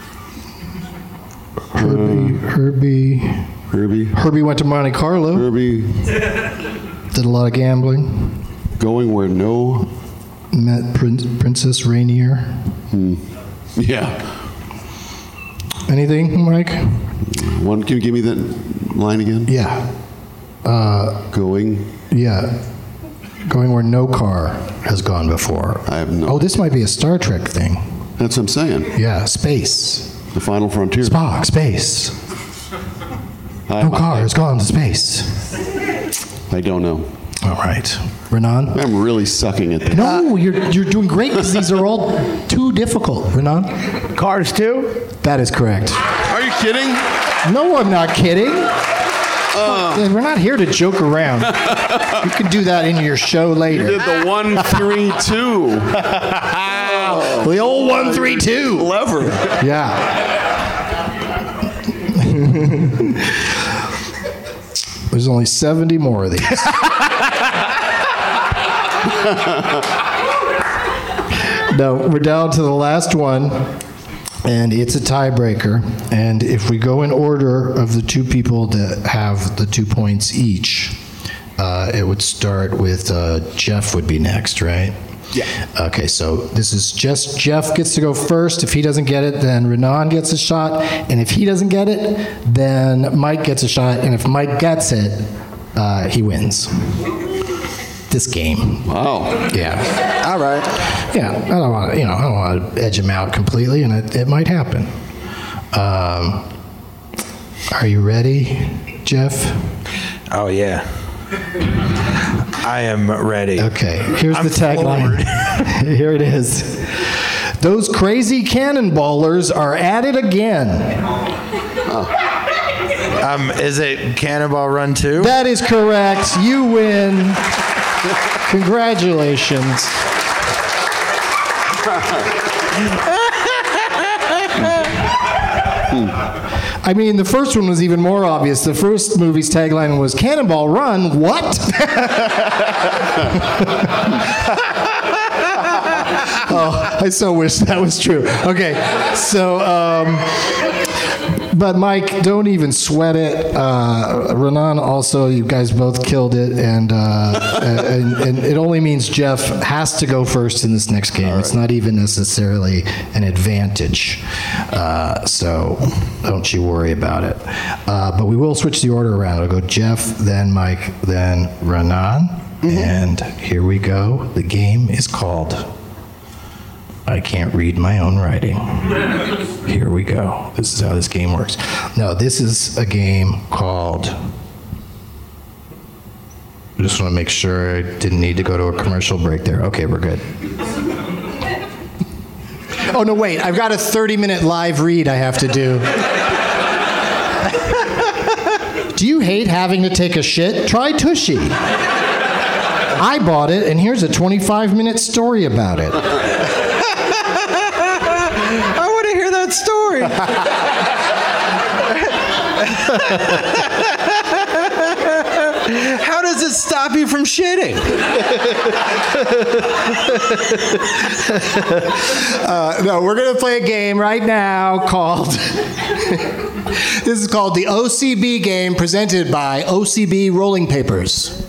Herbie. Herbie went to Monte Carlo. Herbie did a lot of gambling. Going where no. Met Princess Rainier. Yeah. Anything, Mike? Can you give me that line again? Yeah. Going. Yeah. Going where no car has gone before. I have no. Oh, this might be a Star Trek thing. That's what I'm saying. Yeah, space. The final frontier. Spock, space. No car has gone to space. I don't know. All right. Renan? I'm really sucking at this. No, you're doing great because these are all too difficult. Renan? Cars 2? That is correct. Are you kidding? No, I'm not kidding. We're not here to joke around. You can do that in your show later. You did the 1, 3, 2. The old 1, 3, 2. Clever. Yeah. There's only 70 more of these. No, we're down to the last one, and it's a tiebreaker. And if we go in order of the two people that have the 2 points each, it would start with Jeff would be next, right? Yeah. Okay, so this is just Jeff gets to go first. If he doesn't get it, then Renan gets a shot. And if he doesn't get it, then Mike gets a shot. And if Mike gets it, he wins. This game. Wow. Yeah. All right. Yeah. I don't want to edge him out completely, and it might happen. Are you ready, Jeff? Oh yeah. I am ready. Okay, here's the tagline. Here it is. Those crazy cannonballers are at it again. Is it Cannonball Run 2? That is correct. You win. Congratulations. I mean, the first one was even more obvious. The first movie's tagline was Cannonball Run, what? Oh, I so wish that was true. Okay, so, but Mike, don't even sweat it. Renan, also, you guys both killed it, and it only means Jeff has to go first in this next game. Right. It's not even necessarily an advantage, so don't you worry about it. But we will switch the order around. I'll go Jeff, then Mike, then Renan, and here we go. The game is called I Can't Read My Own Writing. Here we go. This is how this game works. No, this is a game called... I just want to make sure I didn't need to go to a commercial break there. Okay, we're good. Oh, no, wait. I've got a 30-minute live read I have to do. Do you hate having to take a shit? Try Tushy. I bought it, and here's a 25-minute story about it. sorry. How does it stop you from shitting? No, we're going to play a game right now called... This is called the OCB game, presented by OCB Rolling Papers.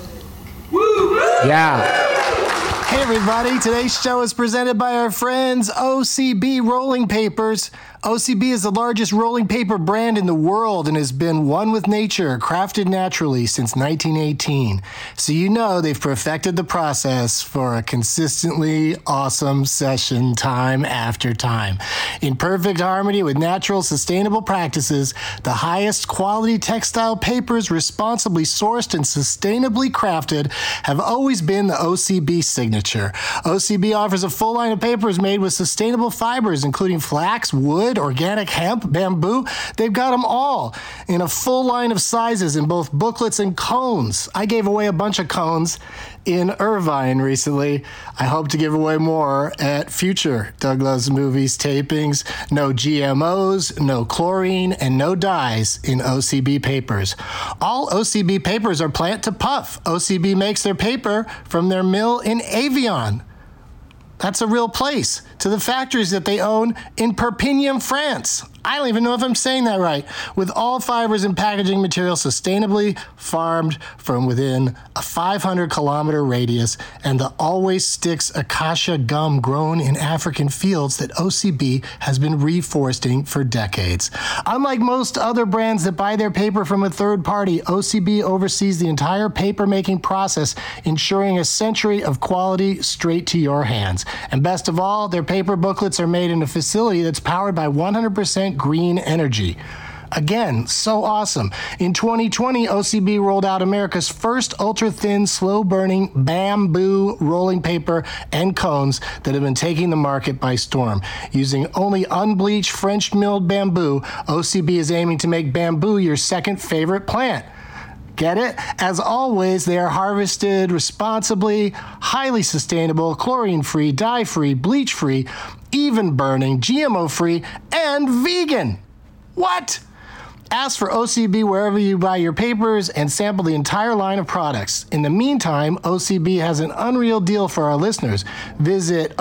Woo! Yeah. Hey everybody, today's show is presented by our friends OCB Rolling Papers. OCB is the largest rolling paper brand in the world and has been one with nature, crafted naturally since 1918. So you know they've perfected the process for a consistently awesome session time after time. In perfect harmony with natural, sustainable practices, the highest quality textile papers responsibly sourced and sustainably crafted have always been the OCB signature. OCB offers a full line of papers made with sustainable fibers, including flax, wood, organic hemp, bamboo. They've got them all in a full line of sizes in both booklets and cones. I gave away a bunch of cones in Irvine recently. I hope to give away more at future Doug Loves Movies tapings. No GMOs, no chlorine, and no dyes in OCB papers. All OCB papers are plant to puff. OCB makes their paper from their mill in Avion. That's a real place, to the factories that they own in Perpignan, France. I don't even know if I'm saying that right. With all fibers and packaging material sustainably farmed from within a 500-kilometer radius, and the Always Sticks acacia gum grown in African fields that OCB has been reforesting for decades. Unlike most other brands that buy their paper from a third party, OCB oversees the entire paper-making process, ensuring a century of quality straight to your hands. And best of all, their paper booklets are made in a facility that's powered by 100% green energy. Again, so awesome. In 2020, OCB rolled out America's first ultra-thin, slow-burning bamboo rolling paper and cones that have been taking the market by storm. Using only unbleached French-milled bamboo, OCB is aiming to make bamboo your second favorite plant. Get it? As always, they are harvested responsibly, highly sustainable, chlorine-free, dye-free, bleach-free, even burning, GMO-free, and vegan. What? Ask for OCB wherever you buy your papers and sample the entire line of products. In the meantime, OCB has an unreal deal for our listeners. Visit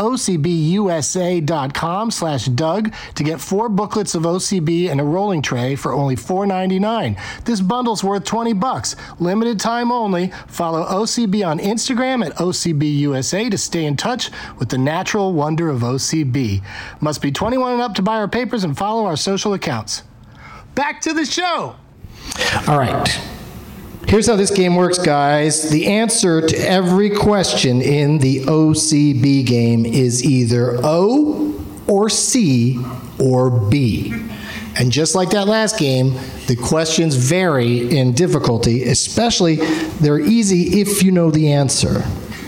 OCBUSA.com/Doug to get 4 booklets of OCB and a rolling tray for only $4.99. This bundle's worth $20. Limited time only. Follow OCB on Instagram at OCBUSA to stay in touch with the natural wonder of OCB. Must be 21 and up to buy our papers and follow our social accounts. Back to the show. All right. Here's how this game works, guys. The answer to every question in the OCB game is either O or C or B. And just like that last game, the questions vary in difficulty, especially they're easy if you know the answer.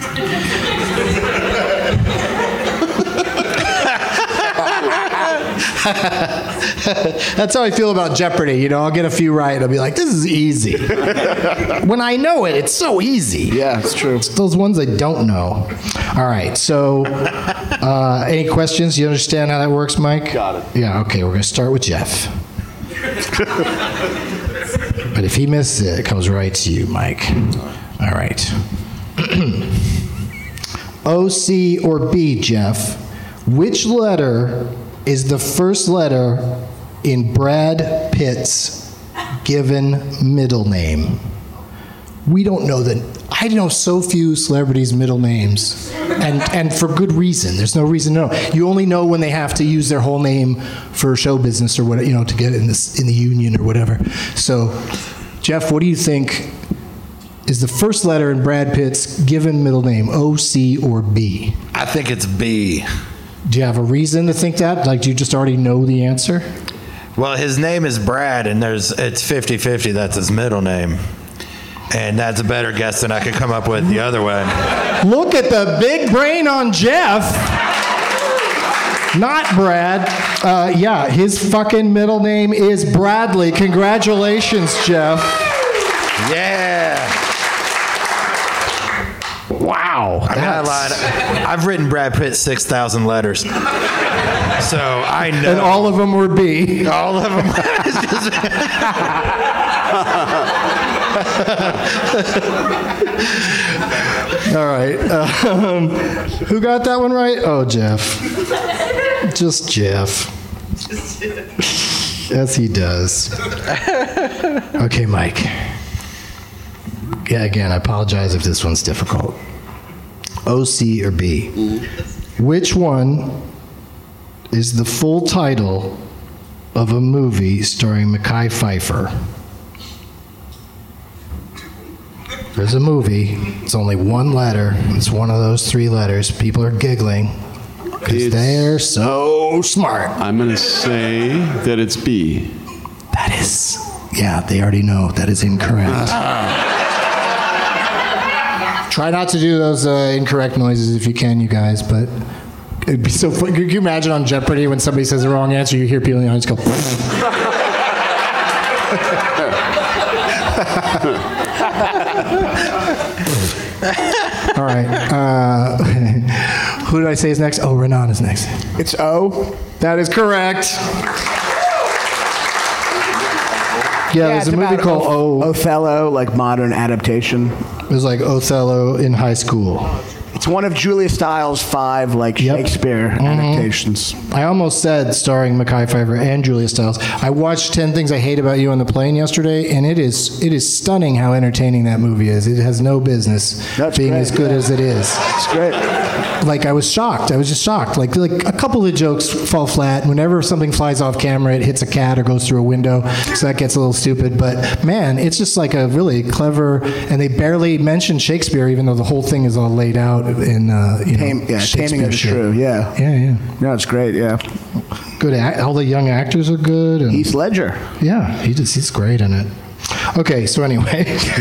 That's how I feel about Jeopardy. You know, I'll get a few right and I'll be like, this is easy. When I know it, it's so easy. Yeah, it's true. It's those ones I don't know. All right, so any questions? You understand how that works, Mike? Got it. Yeah, okay, we're going to start with Jeff. But if he misses it, it comes right to you, Mike. All right. O, C, or B, Jeff. Which letter is the first letter in Brad Pitt's given middle name? We don't know that. I know so few celebrities' middle names, and for good reason. There's no reason to know. You only know when they have to use their whole name for show business or what, you know, to get in the union or whatever. So, Jeff, what do you think is the first letter in Brad Pitt's given middle name? O, C, or B? I think it's B. Do you have a reason to think that? Like, do you just already know the answer? Well, his name is Brad, and it's 50-50. That's his middle name. And that's a better guess than I could come up with the other way. Look at the big brain on Jeff. Not Brad. Yeah, his fucking middle name is Bradley. Congratulations, Jeff. Yeah. Wow. I that line. I've written Brad Pitt 6,000 letters. So I know. And all of them were B. All of them. All right. Who got that one right? Oh, Jeff. Just Jeff. As he does. Okay, Mike. Yeah, again, I apologize if this one's difficult. O, C, or B? Which one is the full title of a movie starring Mekhi Phifer? There's a movie. It's only one letter. It's one of those 3 letters. People are giggling because they're so smart. I'm going to say that it's B. That is, yeah, they already know. That is incorrect. Try not to do those incorrect noises if you can, you guys, but it'd be so fun. Could you imagine on Jeopardy when somebody says the wrong answer, you hear people in the audience go, all right. Who did I say is next? Oh, Renan is next. It's O. That is correct. Yeah, there's a movie called Othello, like modern adaptation. It was like Othello in high school. It's one of Julia Stiles' 5 Shakespeare adaptations. I almost said starring Mekhi Phifer and Julia Stiles. I watched 10 Things I Hate About You on the plane yesterday, and it is stunning how entertaining that movie is. It has no business being as good as it is. It's great. Like, I was shocked. I was just shocked. Like a couple of jokes fall flat. Whenever something flies off camera, it hits a cat or goes through a window, so that gets a little stupid. But, man, it's just like a really clever, and they barely mention Shakespeare, even though the whole thing is all laid out in Taming of the Shrew. Yeah. No, it's great. Yeah. Good. All the young actors are good. And Heath Ledger. Yeah, he's great in it. Okay, so anyway.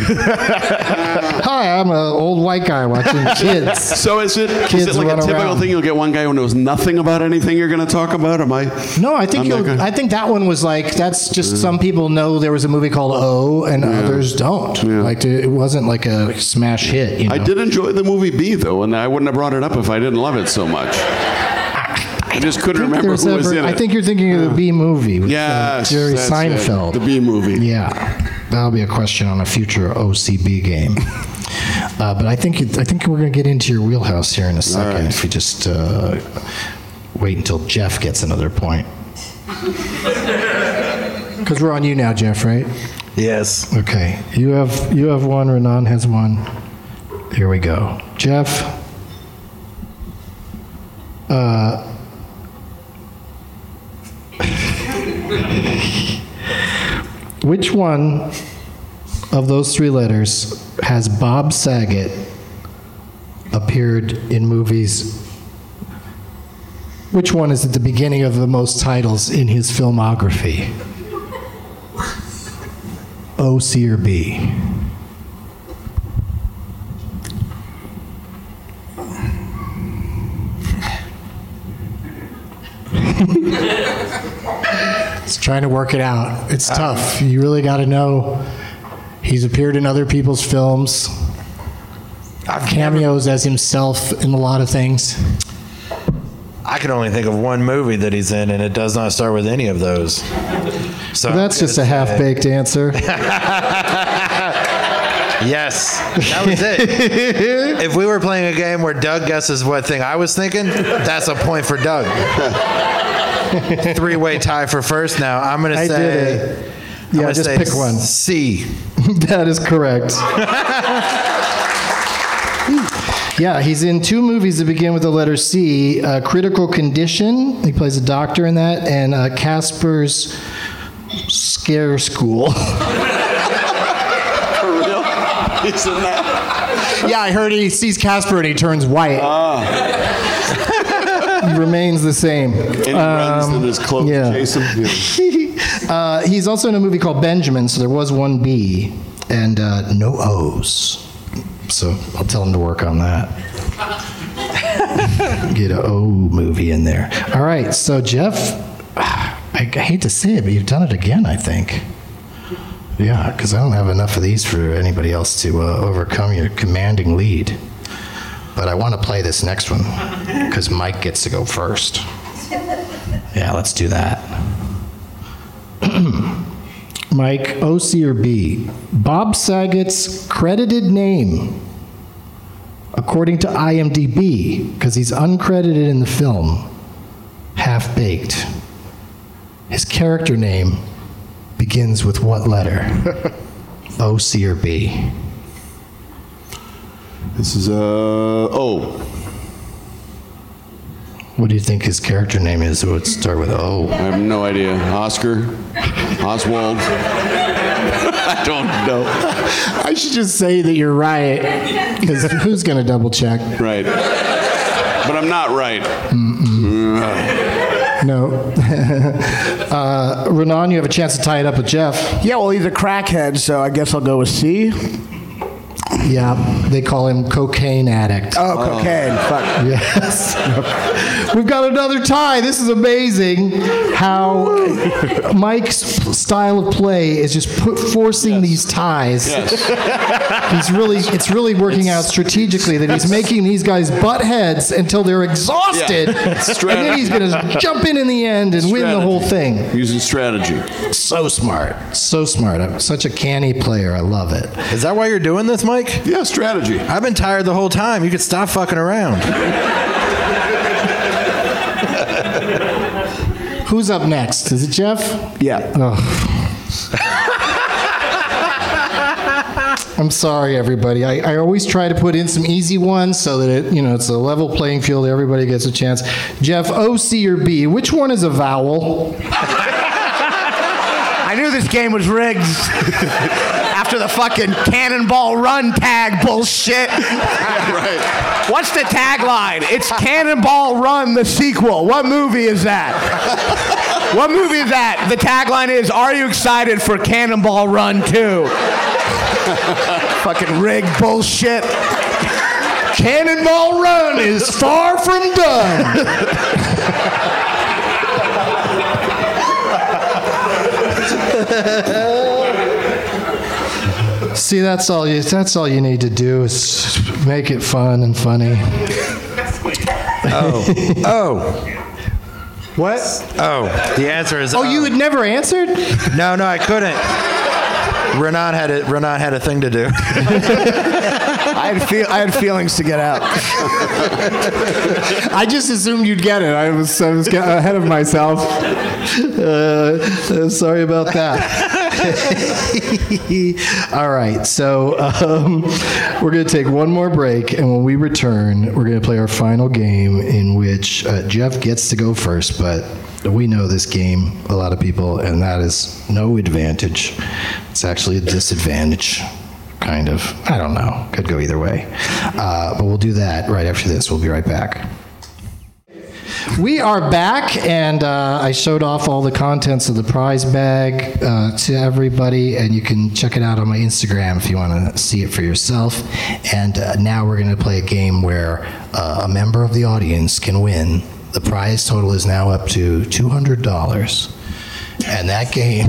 Hi, I'm an old white guy watching kids. So is it like a typical thing? You'll get one guy who knows nothing about anything you're going to talk about? Am I? No, I think that one was like, that's just some people know there was a movie called O and others don't. Yeah. Like, it wasn't like a smash hit. You know? I did enjoy the movie B, though, and I wouldn't have brought it up if I didn't love it so much. I just couldn't remember who was in it. I think you're thinking of the B movie with Jerry Seinfeld. The B movie. Yeah. That'll be a question on a future OCB game. But I think we're going to get into your wheelhouse here in a second if you just wait until Jeff gets another point. Because we're on you now, Jeff, right? Yes. Okay. You have one. Renan has one. Here we go. Jeff. Which one of those 3 letters has Bob Saget appeared in movies? Which one is at the beginning of the most titles in his filmography? O, C, or B? It's trying to work it out. It's tough. You really got to know. He's appeared in other people's films. Cameos as himself in a lot of things. I can only think of one movie that he's in, and it does not start with any of those. So well, that's just a half-baked answer. Yes, that was it. If we were playing a game where Doug guesses what thing I was thinking, that's a point for Doug. 3-way tie for first now. I'm going to say... Yeah, just pick one. C. That is correct. Yeah, he's in 2 movies that begin with the letter C. Critical Condition, he plays a doctor in that, and Casper's Scare School. For real? He's in that? Yeah, I heard he sees Casper and he turns white. He remains the same. And he runs and his clothes chase him. Yeah. He's also in a movie called Benjamin, so there was one B and no O's. So I'll tell him to work on that. Get an O movie in there. All right, so Jeff, I hate to say it, but you've done it again, I think. Yeah, because I don't have enough of these for anybody else to overcome your commanding lead. but I want to play this next one because Mike gets to go first. Yeah, let's do that. Mike, O, C, or B? Bob Saget's credited name, according to IMDb, because he's uncredited in the film, Half-Baked. His character name begins with what letter? O, C, or B? This is O. What do you think his character name is? It would start with O. I have no idea. Oscar? Oswald? I don't know. I should just say that you're right, because who's going to double check? Right. But I'm not right. No. Renan, you have a chance to tie it up with Jeff. Yeah, well, he's a crackhead, so I guess I'll go with C. Yeah, they call him cocaine addict. Oh, cocaine. Fuck. Yes. We've got another tie. This is amazing how Mike's style of play is just forcing these ties. Yes. It's really working out strategically that he's making these guys butt heads until they're exhausted. Yeah. And then he's going to jump in the end and win the whole thing. Using strategy. So smart. So smart. I'm such a canny player. I love it. Is that why you're doing this, Mike? Yeah, strategy. I've been tired the whole time. You could stop fucking around. Who's up next? Is it Jeff? Yeah. Oh. I'm sorry, everybody. I always try to put in some easy ones so that it's a level playing field. Everybody gets a chance. Jeff, O, C, or B? Which one is a vowel? I knew this game was rigged. After the fucking Cannonball Run tag bullshit. Right. What's the tagline? It's Cannonball Run, the sequel. What movie is that? What movie is that? The tagline is, are you excited for Cannonball Run 2? Fucking rigged bullshit. Cannonball Run is far from done. See, that's all you need to do is make it fun and funny. Oh. What? Oh, the answer is Oh, you had never answered? No, I couldn't. Renan had a thing to do. I had feelings to get out. I just assumed you'd get it. I was ahead of myself. Sorry about that. All right, so we're going to take one more break, and when we return, we're going to play our final game in which Jeff gets to go first, but we know this game, a lot of people, and that is no advantage. It's actually a disadvantage, kind of. I don't know. Could go either way. But we'll do that right after this. We'll be right back. We are back, and I showed off all the contents of the prize bag to everybody, and you can check it out on my Instagram if you want to see it for yourself. And now we're going to play a game where a member of the audience can win. The prize total is now up to $200. And that game...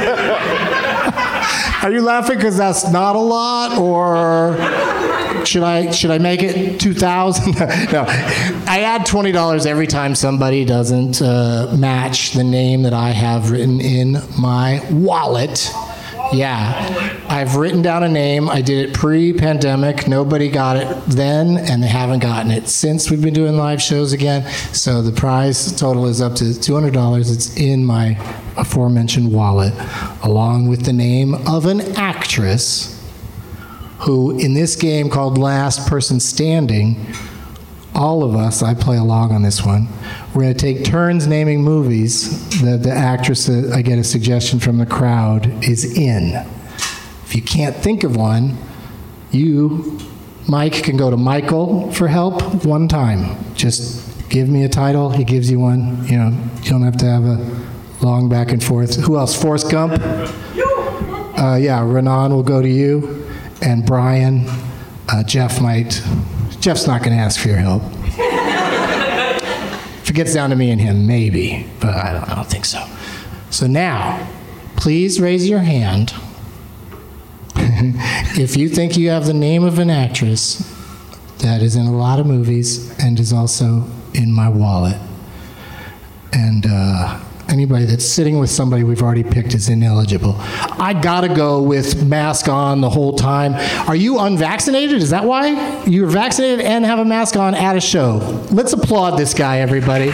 Are you laughing because that's not a lot, or should I make it $2,000? No, I add $20 every time somebody doesn't match the name that I have written in my wallet. Yeah, I've written down a name. I did it pre-pandemic. Nobody got it then, and they haven't gotten it since we've been doing live shows again. So the prize total is up to $200. It's in my aforementioned wallet, along with the name of an actress who, in this game called Last Person Standing, all of us, I play along on this one, we're going to take turns naming movies that the actress, I get a suggestion from the crowd, is in. If you can't think of one, you, Mike, can go to Michael for help one time. Just give me a title, he gives you one. You don't have to have a long back and forth. Who else? Forrest Gump? Yeah, Renan will go to you. And Brian, Jeff's not going to ask for your help. If it gets down to me and him, maybe, but I don't think so. So now, please raise your hand if you think you have the name of an actress that is in a lot of movies and is also in my wallet. And anybody that's sitting with somebody we've already picked is ineligible. I gotta go with mask on the whole time. Are you unvaccinated? Is that why? You're vaccinated and have a mask on at a show. Let's applaud this guy, everybody.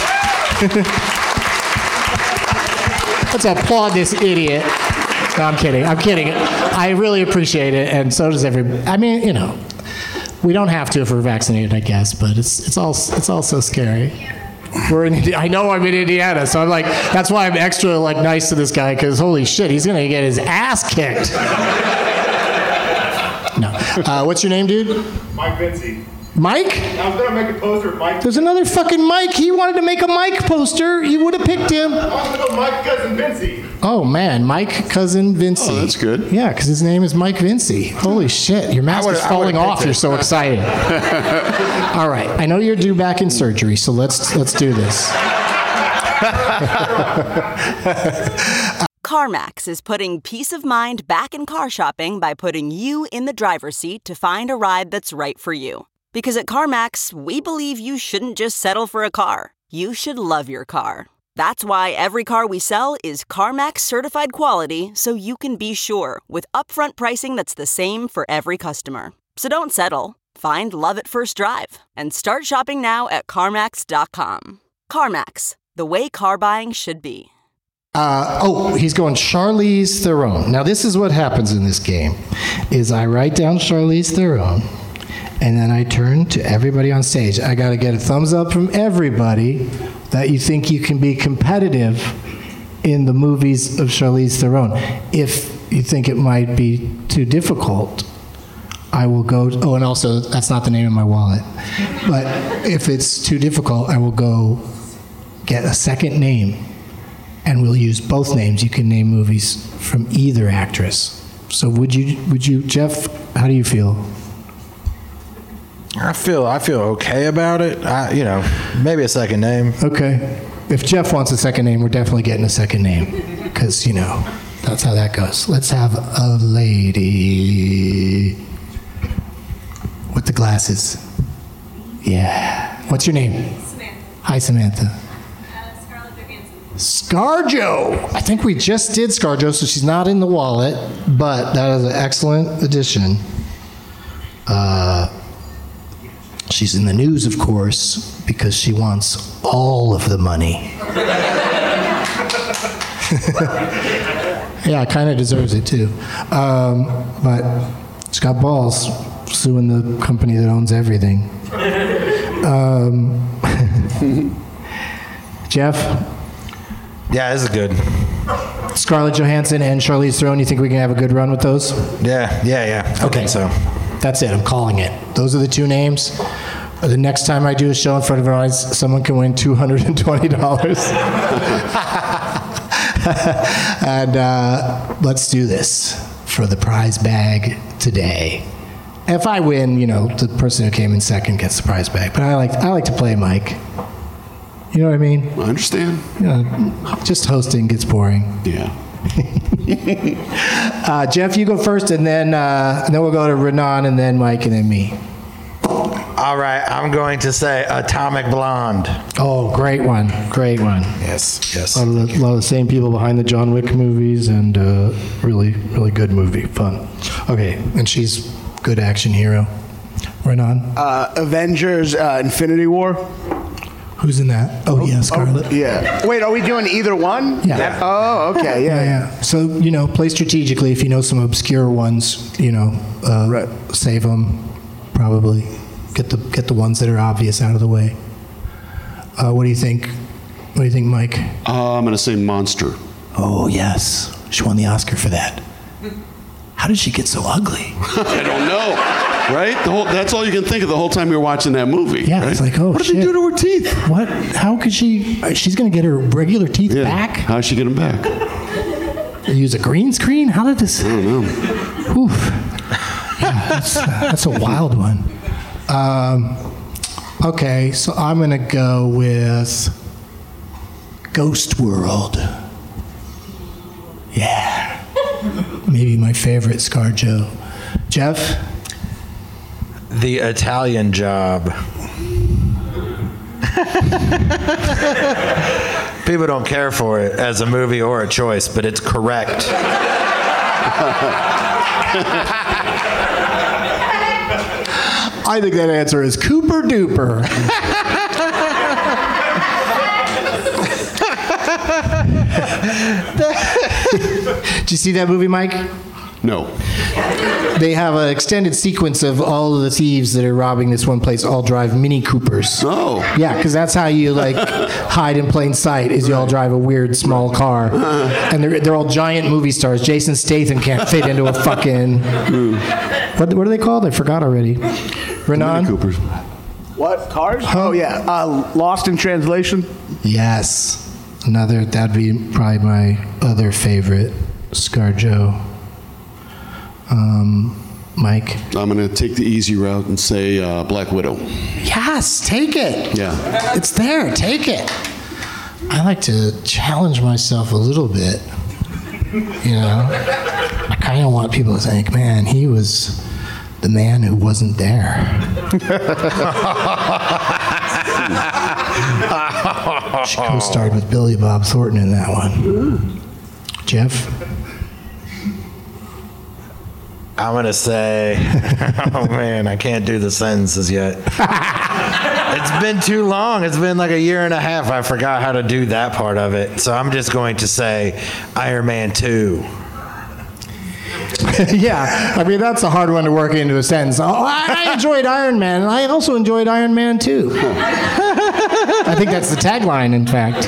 Let's applaud this idiot. No, I'm kidding. I really appreciate it, and so does everybody. I mean, you know, we don't have to if we're vaccinated, I guess, but it's all so scary. I know I'm in Indiana, so I'm like, that's why I'm extra like nice to this guy, because holy shit, he's gonna get his ass kicked. No. What's your name, dude? Mike Vinci. Mike? I was gonna make a poster of Mike. There's another fucking Mike. He wanted to make a Mike poster. You would have picked him. I want to go Mike Cousin Vinci. Oh man, Mike Cousin Vinci. Oh, that's good. Yeah, because his name is Mike Vinci. Holy shit, your mask is falling off. You're so excited. All right, I know you're due back in surgery, so let's do this. CarMax is putting peace of mind back in car shopping by putting you in the driver's seat to find a ride that's right for you. Because at CarMax, we believe you shouldn't just settle for a car. You should love your car. That's why every car we sell is CarMax certified quality, so you can be sure with upfront pricing that's the same for every customer. So don't settle. Find love at first drive and start shopping now at CarMax.com. CarMax, the way car buying should be. He's going Charlize Theron. Now this is what happens in this game, is I write down Charlize Theron, and then I turn to everybody on stage. I got to get a thumbs up from everybody that you think you can be competitive in the movies of Charlize Theron. If you think it might be too difficult, I will go, and also, that's not the name of my wallet. But if it's too difficult, I will go get a second name, and we'll use both names. You can name movies from either actress. So would you, Jeff, how do you feel? I feel okay about it. Maybe a second name. Okay. If Jeff wants a second name, we're definitely getting a second name, because that's how that goes. Let's have a lady with the glasses. Yeah. What's your name? Samantha. Hi, Samantha. Scarlett Johansson. ScarJo. I think we just did ScarJo, so she's not in the wallet, but that is an excellent addition. She's in the news, of course, because she wants all of the money. Yeah, kind of deserves it too. But she's got balls, suing the company that owns everything. Jeff? Yeah, this is good. Scarlett Johansson and Charlize Theron, you think we can have a good run with those? Yeah. I think so. That's it. I'm calling it. Those are the two names. The next time I do a show in front of an audience, someone can win $220. And let's do this for the prize bag today. If I win, the person who came in second gets the prize bag. But I like to play Mike. You know what I mean? I understand. Just hosting gets boring. Yeah. Jeff, you go first, and then we'll go to Renan, and then Mike, and then me. All right, I'm going to say Atomic Blonde. Oh, great one. Yes. A lot of the same people behind the John Wick movies, and really, really good movie. Fun. Okay, and she's good action hero. Renan? Avengers Infinity War. Who's in that? Oh, yeah, Scarlett. Yeah. Wait, are we doing either one? Yeah. Oh, okay. Yeah. So, play strategically. If you know some obscure ones, right. Save them, probably. Get the ones that are obvious out of the way. What do you think? What do you think, Mike? I'm going to say Monster. Oh, yes. She won the Oscar for that. How did she get so ugly? I don't know. Right? That's all you can think of the whole time you're watching that movie. Yeah, right? It's like, oh, what did they do to her teeth? What? How could she? She's going to get her regular teeth back? How'd she get them back? They use a green screen? How did this? I don't know. Oof. Yeah, that's a wild one. Okay, so I'm going to go with Ghost World. Yeah. Maybe my favorite ScarJo. Jeff? The Italian Job. People don't care for it as a movie or a choice, but it's correct. I think that answer is Cooper Duper. Did you see that movie, Mike? No. They have an extended sequence of all of the thieves that are robbing this one place all drive Mini Coopers. Oh. Yeah, because that's how you hide in plain sight is you all drive a weird small car. And they're all giant movie stars. Jason Statham can't fit into a fucking... What are they called? I forgot already. Renan? Mini Coopers. What? Cars? Oh, yeah. Lost in Translation? Yes. That'd be probably my other favorite. ScarJo. Mike? I'm going to take the easy route and say Black Widow. Yes, take it. Yeah. It's there. Take it. I like to challenge myself a little bit. You know? I kind of want people to think, man, he was the man who wasn't there. She co-starred with Billy Bob Thornton in that one. Jeff? I'm going to say, oh man, I can't do the sentences yet. It's been too long. It's been like a year and a half. I forgot how to do that part of it. So I'm just going to say Iron Man 2. Yeah, I mean, that's a hard one to work into a sentence. Oh, I enjoyed Iron Man, and I also enjoyed Iron Man 2. I think that's the tagline, in fact.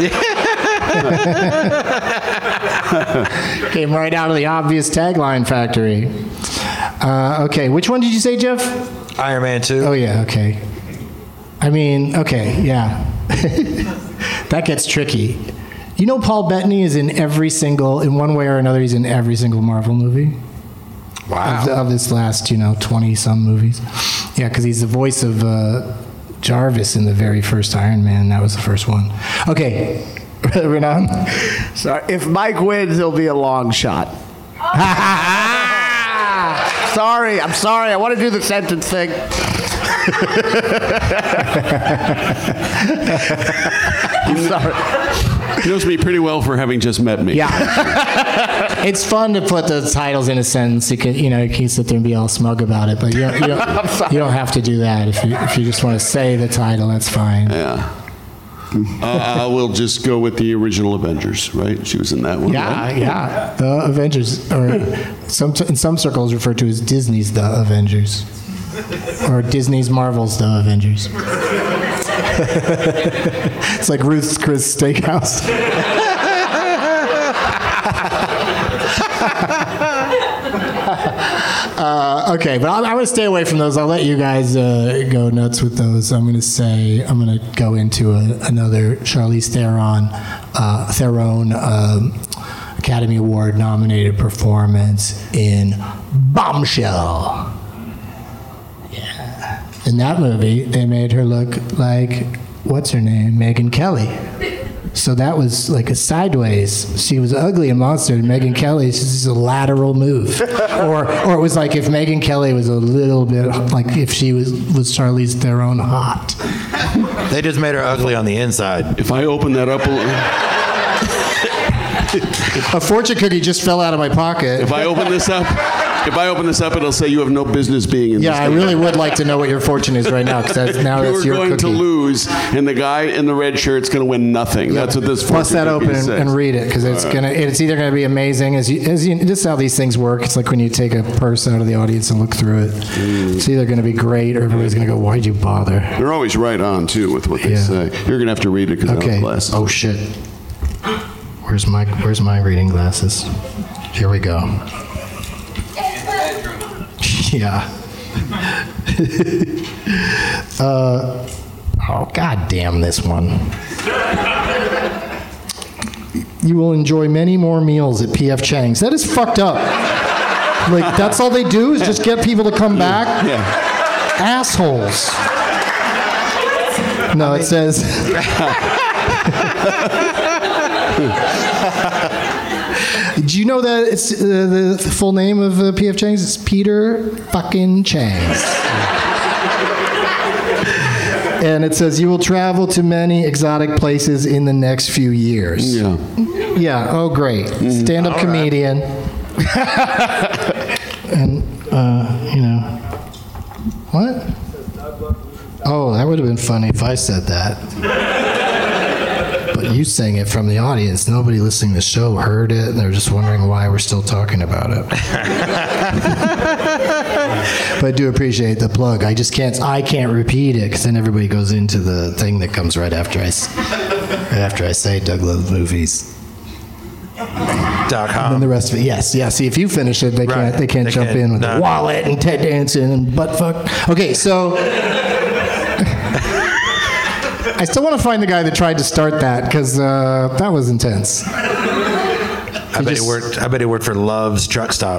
Came right out of the obvious tagline factory. Okay, which one did you say, Jeff? Iron Man 2. Oh, yeah, okay. I mean, okay, yeah. That gets tricky. You know Paul Bettany is in one way or another, he's in every single Marvel movie? Wow. Of this last, 20-some movies. Yeah, because he's the voice of Jarvis in the very first Iron Man. That was the first one. Okay. Renan? Sorry. If Mike wins, it'll be a long shot. Sorry. I'm sorry. I want to do the sentence thing. I'm sorry. He knows me pretty well for having just met me. Yeah. It's fun to put the titles in a sentence. You can sit there and be all smug about it, but you don't have to do that. If you just want to say the title, that's fine. Yeah. I will just go with the original Avengers, right? She was in that one. Yeah, right? yeah. The Avengers, or in some circles referred to as Disney's The Avengers. Or Disney's Marvel's The Avengers. It's like Ruth's Chris Steakhouse. Okay, but I'm going to stay away from those. I'll let you guys go nuts with those. I'm going to go into another Charlize Theron Academy Award nominated performance in Bombshell. Yeah. In that movie, they made her look like, what's her name? Megyn Kelly. So that was like a sideways. She was ugly and monster, and Megyn Kelly is just a lateral move. or it was like if Megyn Kelly was a little bit like if she was Charlize Theron hot. They just made her ugly on the inside. If I open that up a fortune cookie just fell out of my pocket. If I open this up, it'll say you have no business being in this. Yeah, I really would like to know what your fortune is right now, because that's your cookie. You're going to lose, and the guy in the red shirt's going to win nothing. Yeah. That's what this Bust that open and read it, because it's either going to be amazing. This is how these things work. It's like when you take a purse out of the audience and look through it. It's either going to be great, or everybody's going to go, why'd you bother? They're always right on, too, with what they say. You're going to have to read it, because I don't have glasses. Oh, shit. Where's my reading glasses? Here we go. Yeah. Oh, God damn this one. You will enjoy many more meals at P.F. Chang's. That is fucked up. Like, that's all they do is just get people to come back? Yeah. Assholes. No, it says... Do you know that it's the full name of P.F. Chang's? It's Peter fucking Chang's. And it says, you will travel to many exotic places in the next few years. Yeah. Yeah, oh great. Stand-up comedian. And, you know. What? Oh, that would have been funny if I said that. But you sang it from the audience. Nobody listening to the show heard it, and they're just wondering why we're still talking about it. But I do appreciate the plug. I can't repeat it, because then everybody goes into the thing that comes right after I say Doug Loves Movies. .com. And then the rest of it, yes. See, if you finish it, they can't jump in with the wallet and Ted Danson and butt fuck. Okay, so I still want to find the guy that tried to start that, because that was intense. I bet he worked for Love's Truck Stop.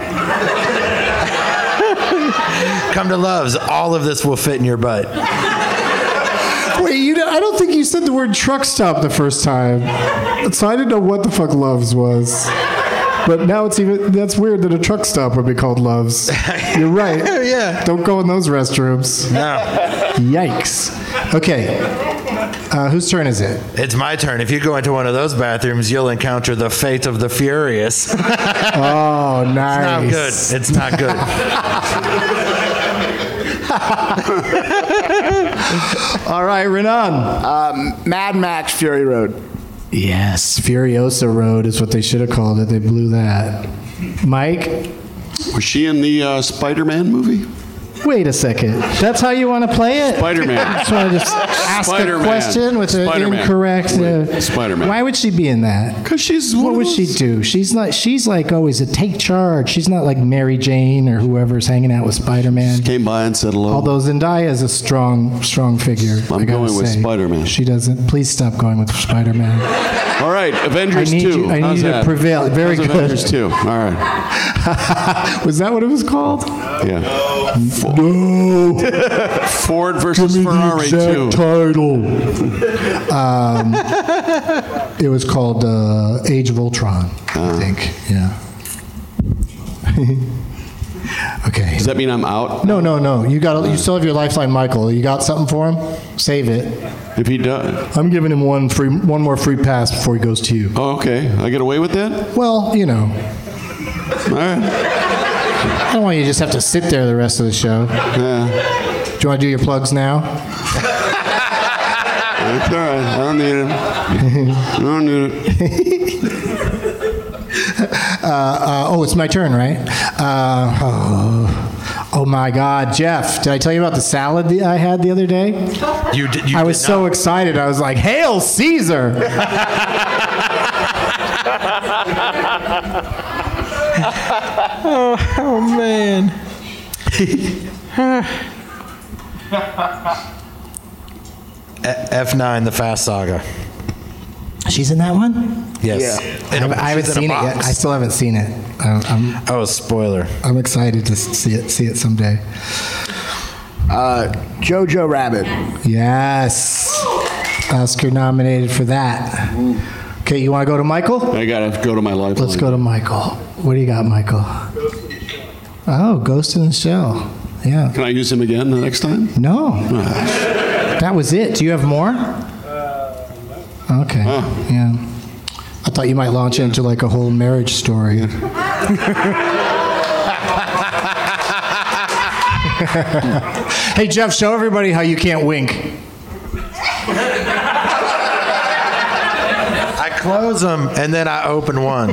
Come to Love's. All of this will fit in your butt. Wait, I don't think you said the word truck stop the first time, so I didn't know what the fuck Love's was. But now that's weird that a truck stop would be called Love's. You're right. Yeah. Don't go in those restrooms. No. Yikes. Okay. Whose turn is it? It's my turn. If you go into one of those bathrooms, you'll encounter the fate of the furious. Oh, nice. It's not good. All right, Renan. Mad Max Fury Road. Yes, Furiosa Road is what they should have called it. They blew that. Mike? Was she in the Spider-Man movie? Wait a second. That's how you want to play it? Spider-Man. I just want to ask a question with an incorrect. Spider-Man. Why would she be in that? Because she's. What would she do? She's like always a take charge. She's not like Mary Jane or whoever's hanging out with Spider-Man. She came by and said hello. Although Zendaya is a strong figure. I'm going with Spider-Man. She doesn't. Please stop going with Spider-Man. All right, Avengers 2. I need you to prevail. Very good. Avengers 2. All right. Was that what it was called? Yeah. No. Ford versus Ferrari 2. Title. It was called Age of Ultron, I think. Yeah. Okay. Does that mean I'm out? No. You still have your lifeline, Michael. You got something for him? Save it. If he does. I'm giving him one more free pass before he goes to you. Oh, okay. I get away with that? Well, you know. All right. I don't want you to just have to sit there the rest of the show. Yeah. Do you want to do your plugs now? That's all right. I don't need it. I don't need it. It's my turn, right? Oh my God, Jeff! Did I tell you about the salad that I had the other day? You did. I was so excited. I was like, "Hail Caesar!" oh man. F9, the Fast Saga. She's in that one? Yes. Yeah. I haven't seen it yet. I still haven't seen it. Spoiler. I'm excited to see it someday. Jojo Rabbit. Yes. Oscar nominated for that. Okay, you want to go to Michael? I got to go to my lifeline. Let's go to Michael. What do you got, Michael? Ghost in the Shell. Yeah. Can I use him again the next time? No. That was it. Do you have more? Okay. Yeah. I thought you might launch into like a whole marriage story. Hey, Jeff, show everybody how you can't wink. I close them and then I open one.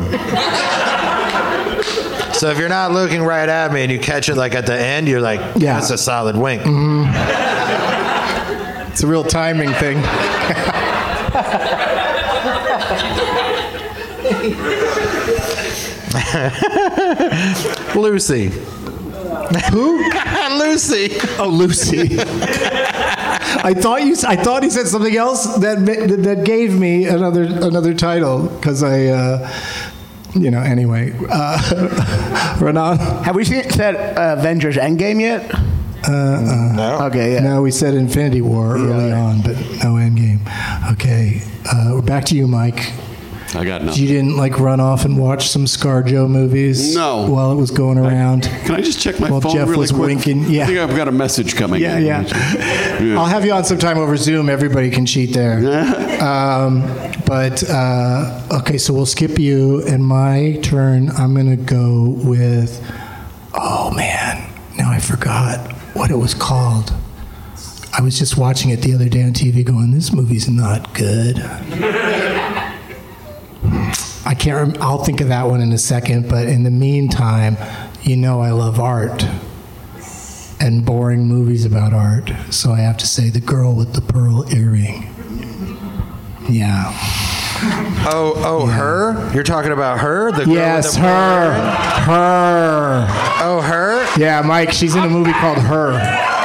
So if you're not looking right at me and you catch it like at the end, you're like, yeah, that's a solid wink. Mm-hmm. It's a real timing thing. Lucy. Who? Lucy. Oh, Lucy. I thought he said something else that gave me another title because anyway. Renan, have we said Avengers Endgame yet? No. Okay, yeah. No, we said Infinity War early on, but no Endgame. Okay, we're back to you, Mike. I got nothing. You didn't like run off and watch some ScarJo movies? No. While it was going around? Can I just check my while phone Jeff really was quick? winking. Yeah. I think I've got a message coming in. Yeah. I'll have you on sometime over Zoom. Everybody can cheat there. Okay, so we'll skip you, and my turn. I'm going to go with, oh man, now I forgot what it was called. I was just watching it the other day on TV going, this movie's not good. I can't I'll think of that one in a second, but in the meantime, you know I love art and boring movies about art, so I have to say The Girl with the Pearl Earring. Yeah. Oh, yeah. Her? You're talking about her? The girl yes, with the her. Oh, her? Yeah, Mike, she's in a movie called Her.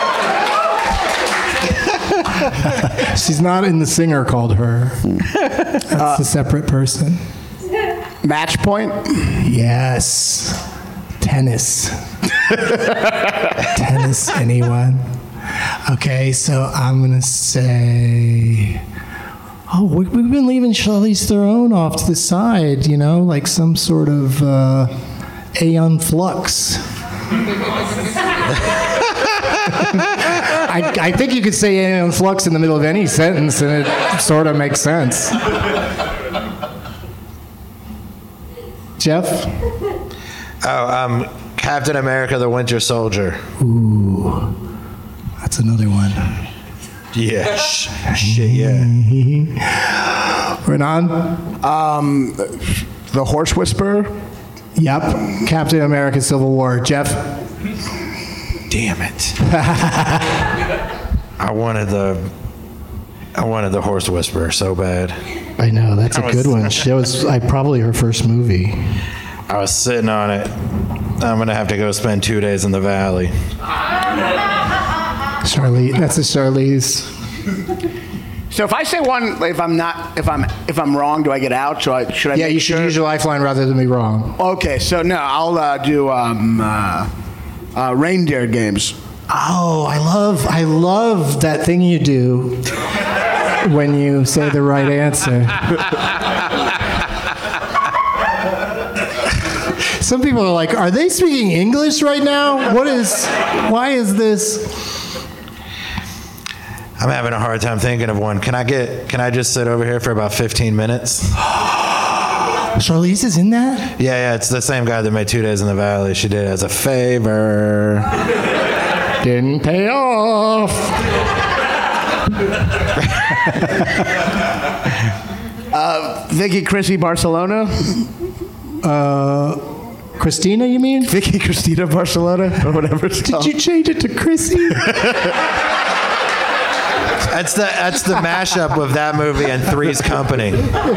She's not in The Singer called Her. That's a separate person. Match Point? Yes. Tennis. Tennis, anyone? Okay, so I'm going to say... Oh, we've been leaving Charlize Theron off to the side, you know, like some sort of Aeon Flux. I think you could say Aeon Flux in the middle of any sentence, and it sort of makes sense. Jeff? Oh, Captain America: The Winter Soldier. Ooh, that's another one. Yeah, shit, yeah. Renan? The Horse Whisperer? Yep. Captain America: Civil War. Jeff? Damn it. I wanted the Horse Whisperer so bad. I know, that's a good one. That was probably her first movie. I was sitting on it. I'm going to have to go spend 2 days in the valley. Charlize, that's a Charlize. So if I say one, if I'm wrong, do I get out? Should I? Yeah, you should use your lifeline rather than be wrong. Okay, so no, I'll do reindeer games. Oh, I love that thing you do when you say the right answer. Some people are like, are they speaking English right now? Why is this? I'm having a hard time thinking of one. Can I just sit over here for about 15 minutes? Charlize is in that? Yeah, it's the same guy that made 2 Days in the Valley. She did it as a favor. Didn't pay off. Vicky Cristina Barcelona? Christina, you mean? Vicky Cristina Barcelona? Or whatever it's called. Did you change it to Chrissy? That's the mashup of that movie and Three's Company.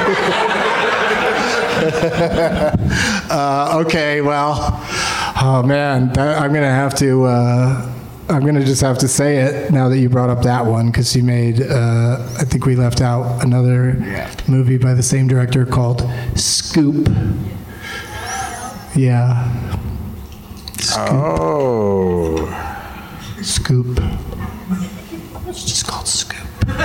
Okay, well, oh man, I'm gonna just have to say it now that you brought up that one, because she made, I think we left out another movie by the same director called Scoop. Yeah. Scoop. Oh. Scoop. It's just called Scoop.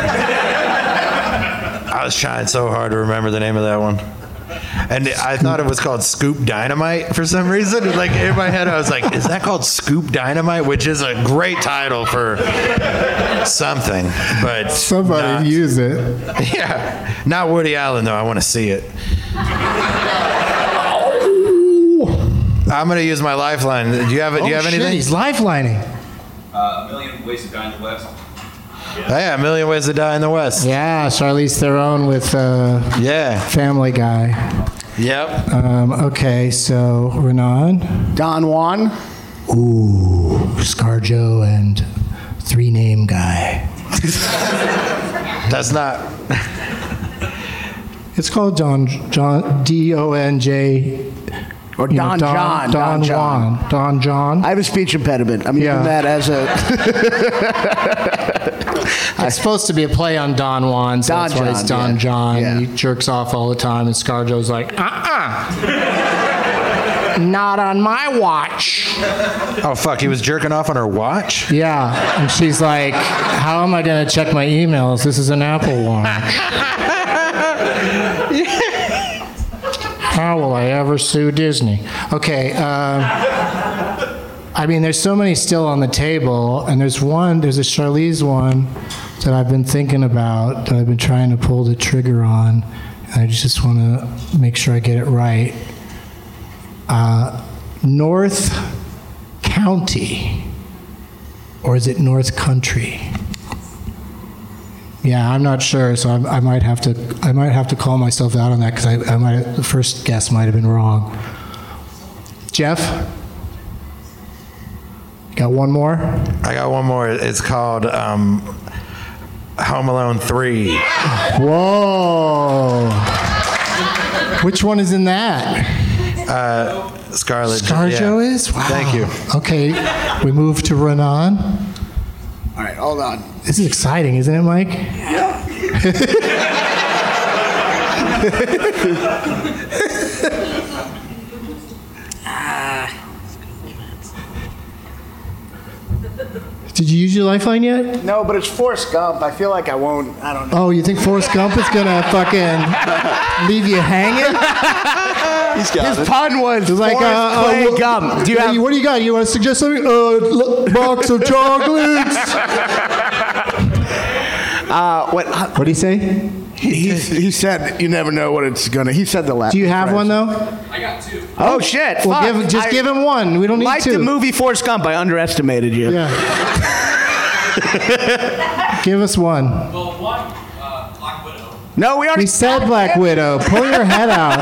I was trying so hard to remember the name of that one. And I thought it was called Scoop Dynamite for some reason. Like in my head, I was like, is that called Scoop Dynamite? Which is a great title for something. But somebody use it. Yeah. Not Woody Allen, though. I want to see it. I'm going to use my lifeline. Do you have anything? He's lifelining. A Million Ways to Die in the West. Yeah, A Million Ways to Die in the West. Yeah, Charlize Theron with Family Guy. Yep. Okay, so Renan. Don Juan. Ooh, ScarJo and Three Name Guy. That's not. It's called John D-O-N-J. Or Don John. Don John. I have a speech impediment. I'm using that as a... It's supposed to be a play on Don Juan, so that's why it's Don John. Yeah. He jerks off all the time, and ScarJo's like, not on my watch. Oh, fuck, he was jerking off on her watch? Yeah, and she's like, how am I going to check my emails? This is an Apple Watch. How will I ever sue Disney? Okay. I mean, there's so many still on the table, and there's a Charlize one that I've been thinking about, that I've been trying to pull the trigger on, and I just want to make sure I get it right. North County, or is it North Country? Yeah, I'm not sure, so I might have to call myself out on that, because the first guess might have been wrong. Jeff? Got one more? I got one more. It's called Home Alone 3. Whoa. Which one is in that? Scarlett. ScarJo is? Wow. Thank you. Okay, we move to Renan. All right, hold on. This is exciting, isn't it, Mike? Yeah. Did you use your lifeline yet? No, but it's Forrest Gump. I feel like I won't. I don't know. Oh, you think Forrest Gump is gonna fucking leave you hanging? His pun was like Clay Gump. Do you have, what do you got? You want to suggest something? Box of chocolates. What did he say? He said you never know what it's gonna. He said the last. Do you have one though? I got two. Oh shit! Well, give him one. We don't need like two. Like the movie Forrest Gump, I underestimated you. Yeah. Give us one. Well, one, Black Widow. No, we already. We said Black Widow. Pull your head out.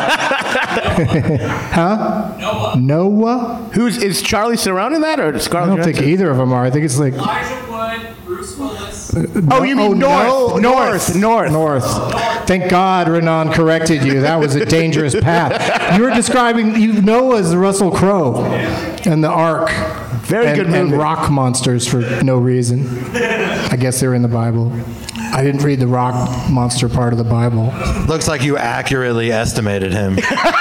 Huh? Noah. Is Charlie Theron in that, or Scarlett? I don't think either of them are. I think it's like. Elijah Wood, Bruce Willis. You mean North? Thank God Renan corrected you. That was a dangerous path. You were describing Noah as Russell Crowe and the Ark. Very good movie. And rock monsters for no reason. I guess they're in the Bible. I didn't read the rock monster part of the Bible. Looks like you accurately estimated him.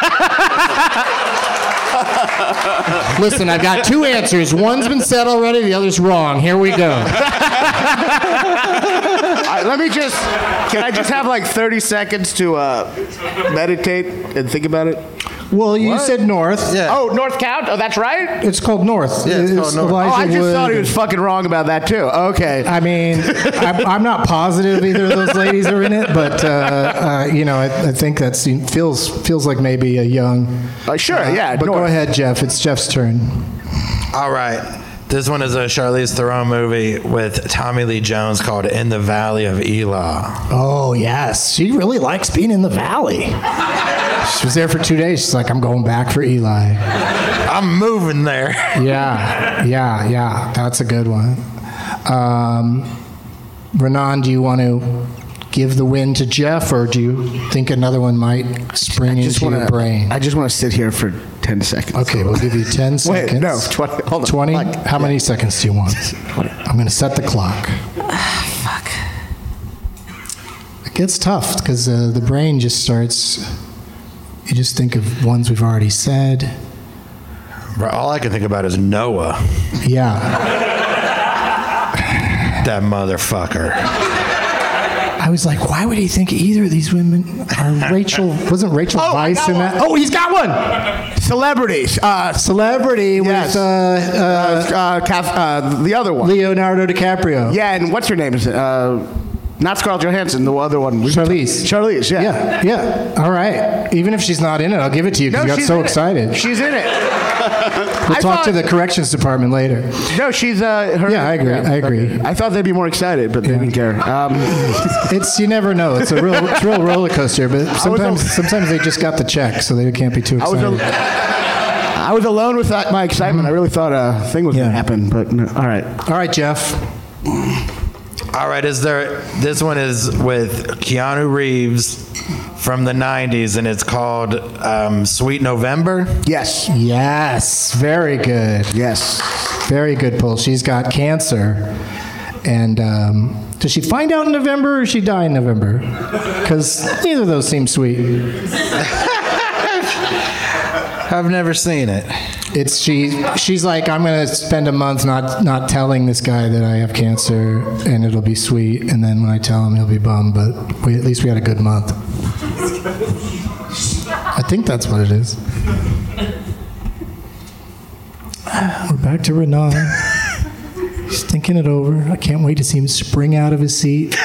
Listen, I've got two answers. One's been said already, the other's wrong. Here we go. Can I just have like 30 seconds to meditate and think about it? Well, you said North. Yeah. Oh, North Count? Oh, that's right? It's called North. Yeah, it's called North. I just thought he was fucking wrong about that too. Okay. I mean, I'm not positive either of those ladies are in it, but I think that scene feels like maybe a young. Sure, yeah. But North. Go ahead, Jeff. It's Jeff's turn. All right. This one is a Charlize Theron movie with Tommy Lee Jones called In the Valley of Elah. Oh, yes. She really likes being in the valley. She was there for 2 days. She's like, I'm going back for Eli. I'm moving there. Yeah. That's a good one. Renan, do you want to give the win to Jeff, or do you think another one might spring into your brain? I just want to sit here for 10 seconds. Okay, we'll give you 10 seconds. Wait, no, 20. Hold on. 20? How many seconds do you want? 20. I'm going to set the clock. Fuck. It gets tough because the brain just starts. You just think of ones we've already said. All I can think about is Noah. Yeah. That motherfucker. I was like, why would he think either of these women are Rachel? Wasn't Rachel Weisz in that? Oh, he's got one. Celebrities. Celebrity yes. with the other one. Leonardo DiCaprio. Yeah, and what's her name? Is it? Not Scarlett Johansson, the other one. Charlize, yeah. All right. Even if she's not in it, I'll give it to you because you got so excited. She's in it. We'll talk to the corrections department later. No, she's her. Yeah, I agree. Okay. I thought they'd be more excited, but they didn't care. It's you never know. It's a real roller coaster. But sometimes they just got the check, so they can't be too excited. I was alone with my excitement. I really thought a thing was going to happen, but no. All right, Jeff. All right, this one is with Keanu Reeves from the 90s, and it's called Sweet November? Yes. Very good. Yes. Very good pull. She's got cancer. And does she find out in November or does she die in November? Because neither of those seem sweet. I've never seen it. She's like, I'm going to spend a month not telling this guy that I have cancer, and it'll be sweet. And then when I tell him, he'll be bummed. But at least we had a good month. I think that's what it is. We're back to Renan. He's thinking it over. I can't wait to see him spring out of his seat.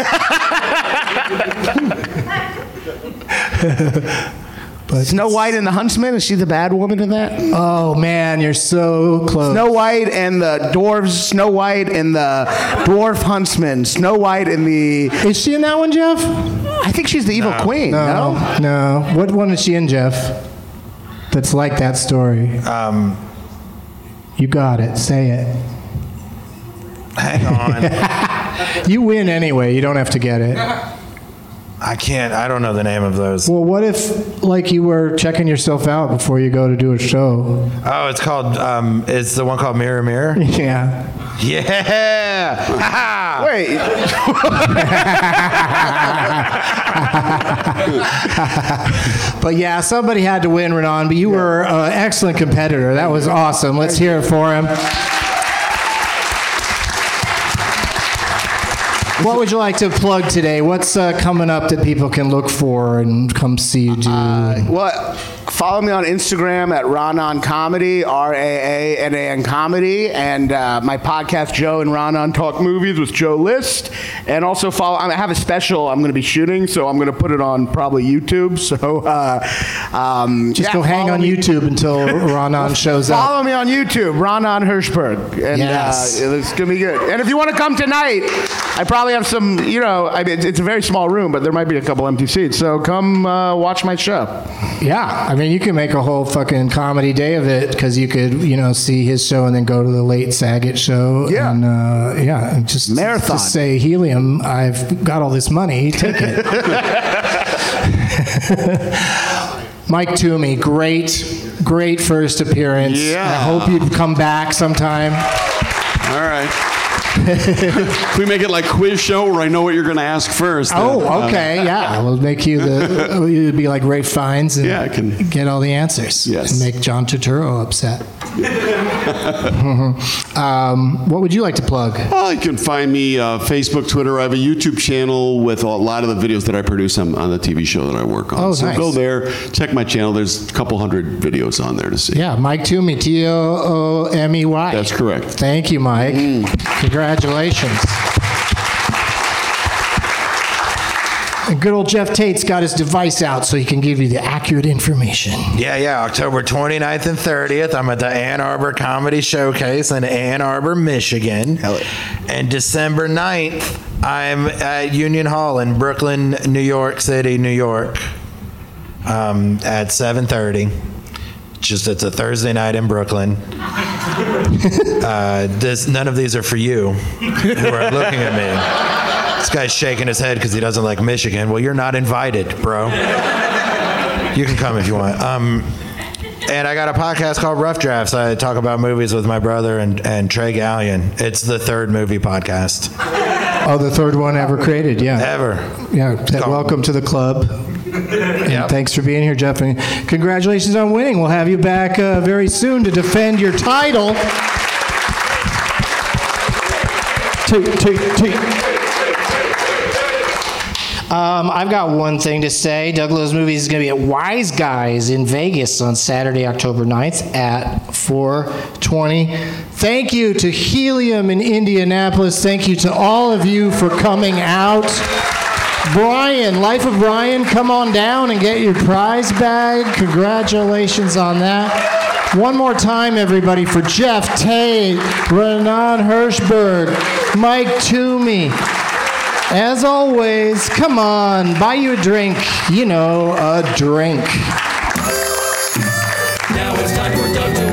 But Snow White and the Huntsman, is she the bad woman in that? Oh man, you're so close. Snow White and the dwarves, Snow White and the dwarf huntsman, Snow White and the... Is she in that one, Jeff? I think she's the evil queen, no? No. What one is she in, Jeff? That's like that story. You got it. Say it. Hang on. You win anyway. You don't have to get it. I can't. I don't know the name of those. Well, what if, like, you were checking yourself out before you go to do a show? Oh, it's called. It's the one called Mirror Mirror. Yeah. Yeah. Wait. But yeah, somebody had to win, Renan. But you were an excellent competitor. That was awesome. Let's hear it for him. What would you like to plug today? What's coming up that people can look for and come see you do? Follow me on Instagram at Ranan Comedy, Raanan Comedy, and my podcast, Joe and Ranan Talk Movies with Joe List. And also I have a special I'm going to be shooting, so I'm going to put it on probably YouTube. So just go hang on YouTube until Ranan shows up. Follow me on YouTube, Ranan Hirschberg. And yes. It's going to be good. And if you want to come tonight, I probably have some, it's a very small room, but there might be a couple empty seats. So come watch my show. Yeah. I mean, you can make a whole fucking comedy day of it because you could, see his show and then go to the late Saget show. Yeah. And, just marathon. Just say, Helium, I've got all this money. Take it. Mike Toomey, great first appearance. Yeah. I hope you'd come back sometime. All right. Can we make it like quiz show where I know what you're going to ask first? Oh, okay, yeah. We'll make you you'd be like Ralph Fiennes and I can get all the answers. Yes. And make John Turturro upset. What would you like to plug? Well, you can find me Facebook, Twitter. I have a YouTube channel with a lot of the videos that I produce on the TV show that I work on. Oh, so nice. Go there, check my channel. There's a couple hundred videos on there to see. Yeah, Mike Toomey, Toomey. That's correct. Thank you, Mike. Congratulations. And good old Jeff Tate's got his device out so he can give you the accurate information. Yeah. October 29th and 30th, I'm at the Ann Arbor Comedy Showcase in Ann Arbor, Michigan. And December 9th, I'm at Union Hall in Brooklyn, New York City, New York, at 7:30. It's a Thursday night in Brooklyn. None of these are for you who are looking at me. This guy's shaking his head because he doesn't like Michigan. Well, you're not invited, bro. You can come if you want. And I got a podcast called Rough Drafts. I talk about movies with my brother and Trey Gallion. It's the third movie podcast. Oh, the third one ever created, yeah. Ever. Yeah, welcome to the club. And thanks for being here, Jeff. And congratulations on winning. We'll have you back very soon to defend your title. I've got one thing to say. Doug Lowe's Movies is going to be at Wise Guys in Vegas on Saturday, October 9th at 4:20. Thank you to Helium in Indianapolis. Thank you to all of you for coming out. Brian, Life of Brian, come on down and get your prize bag. Congratulations on that. One more time, everybody, for Jeff Tate, Renan Hirschberg, Mike Toomey. As always, come on, buy you a drink. A drink. Now it's time for Doug to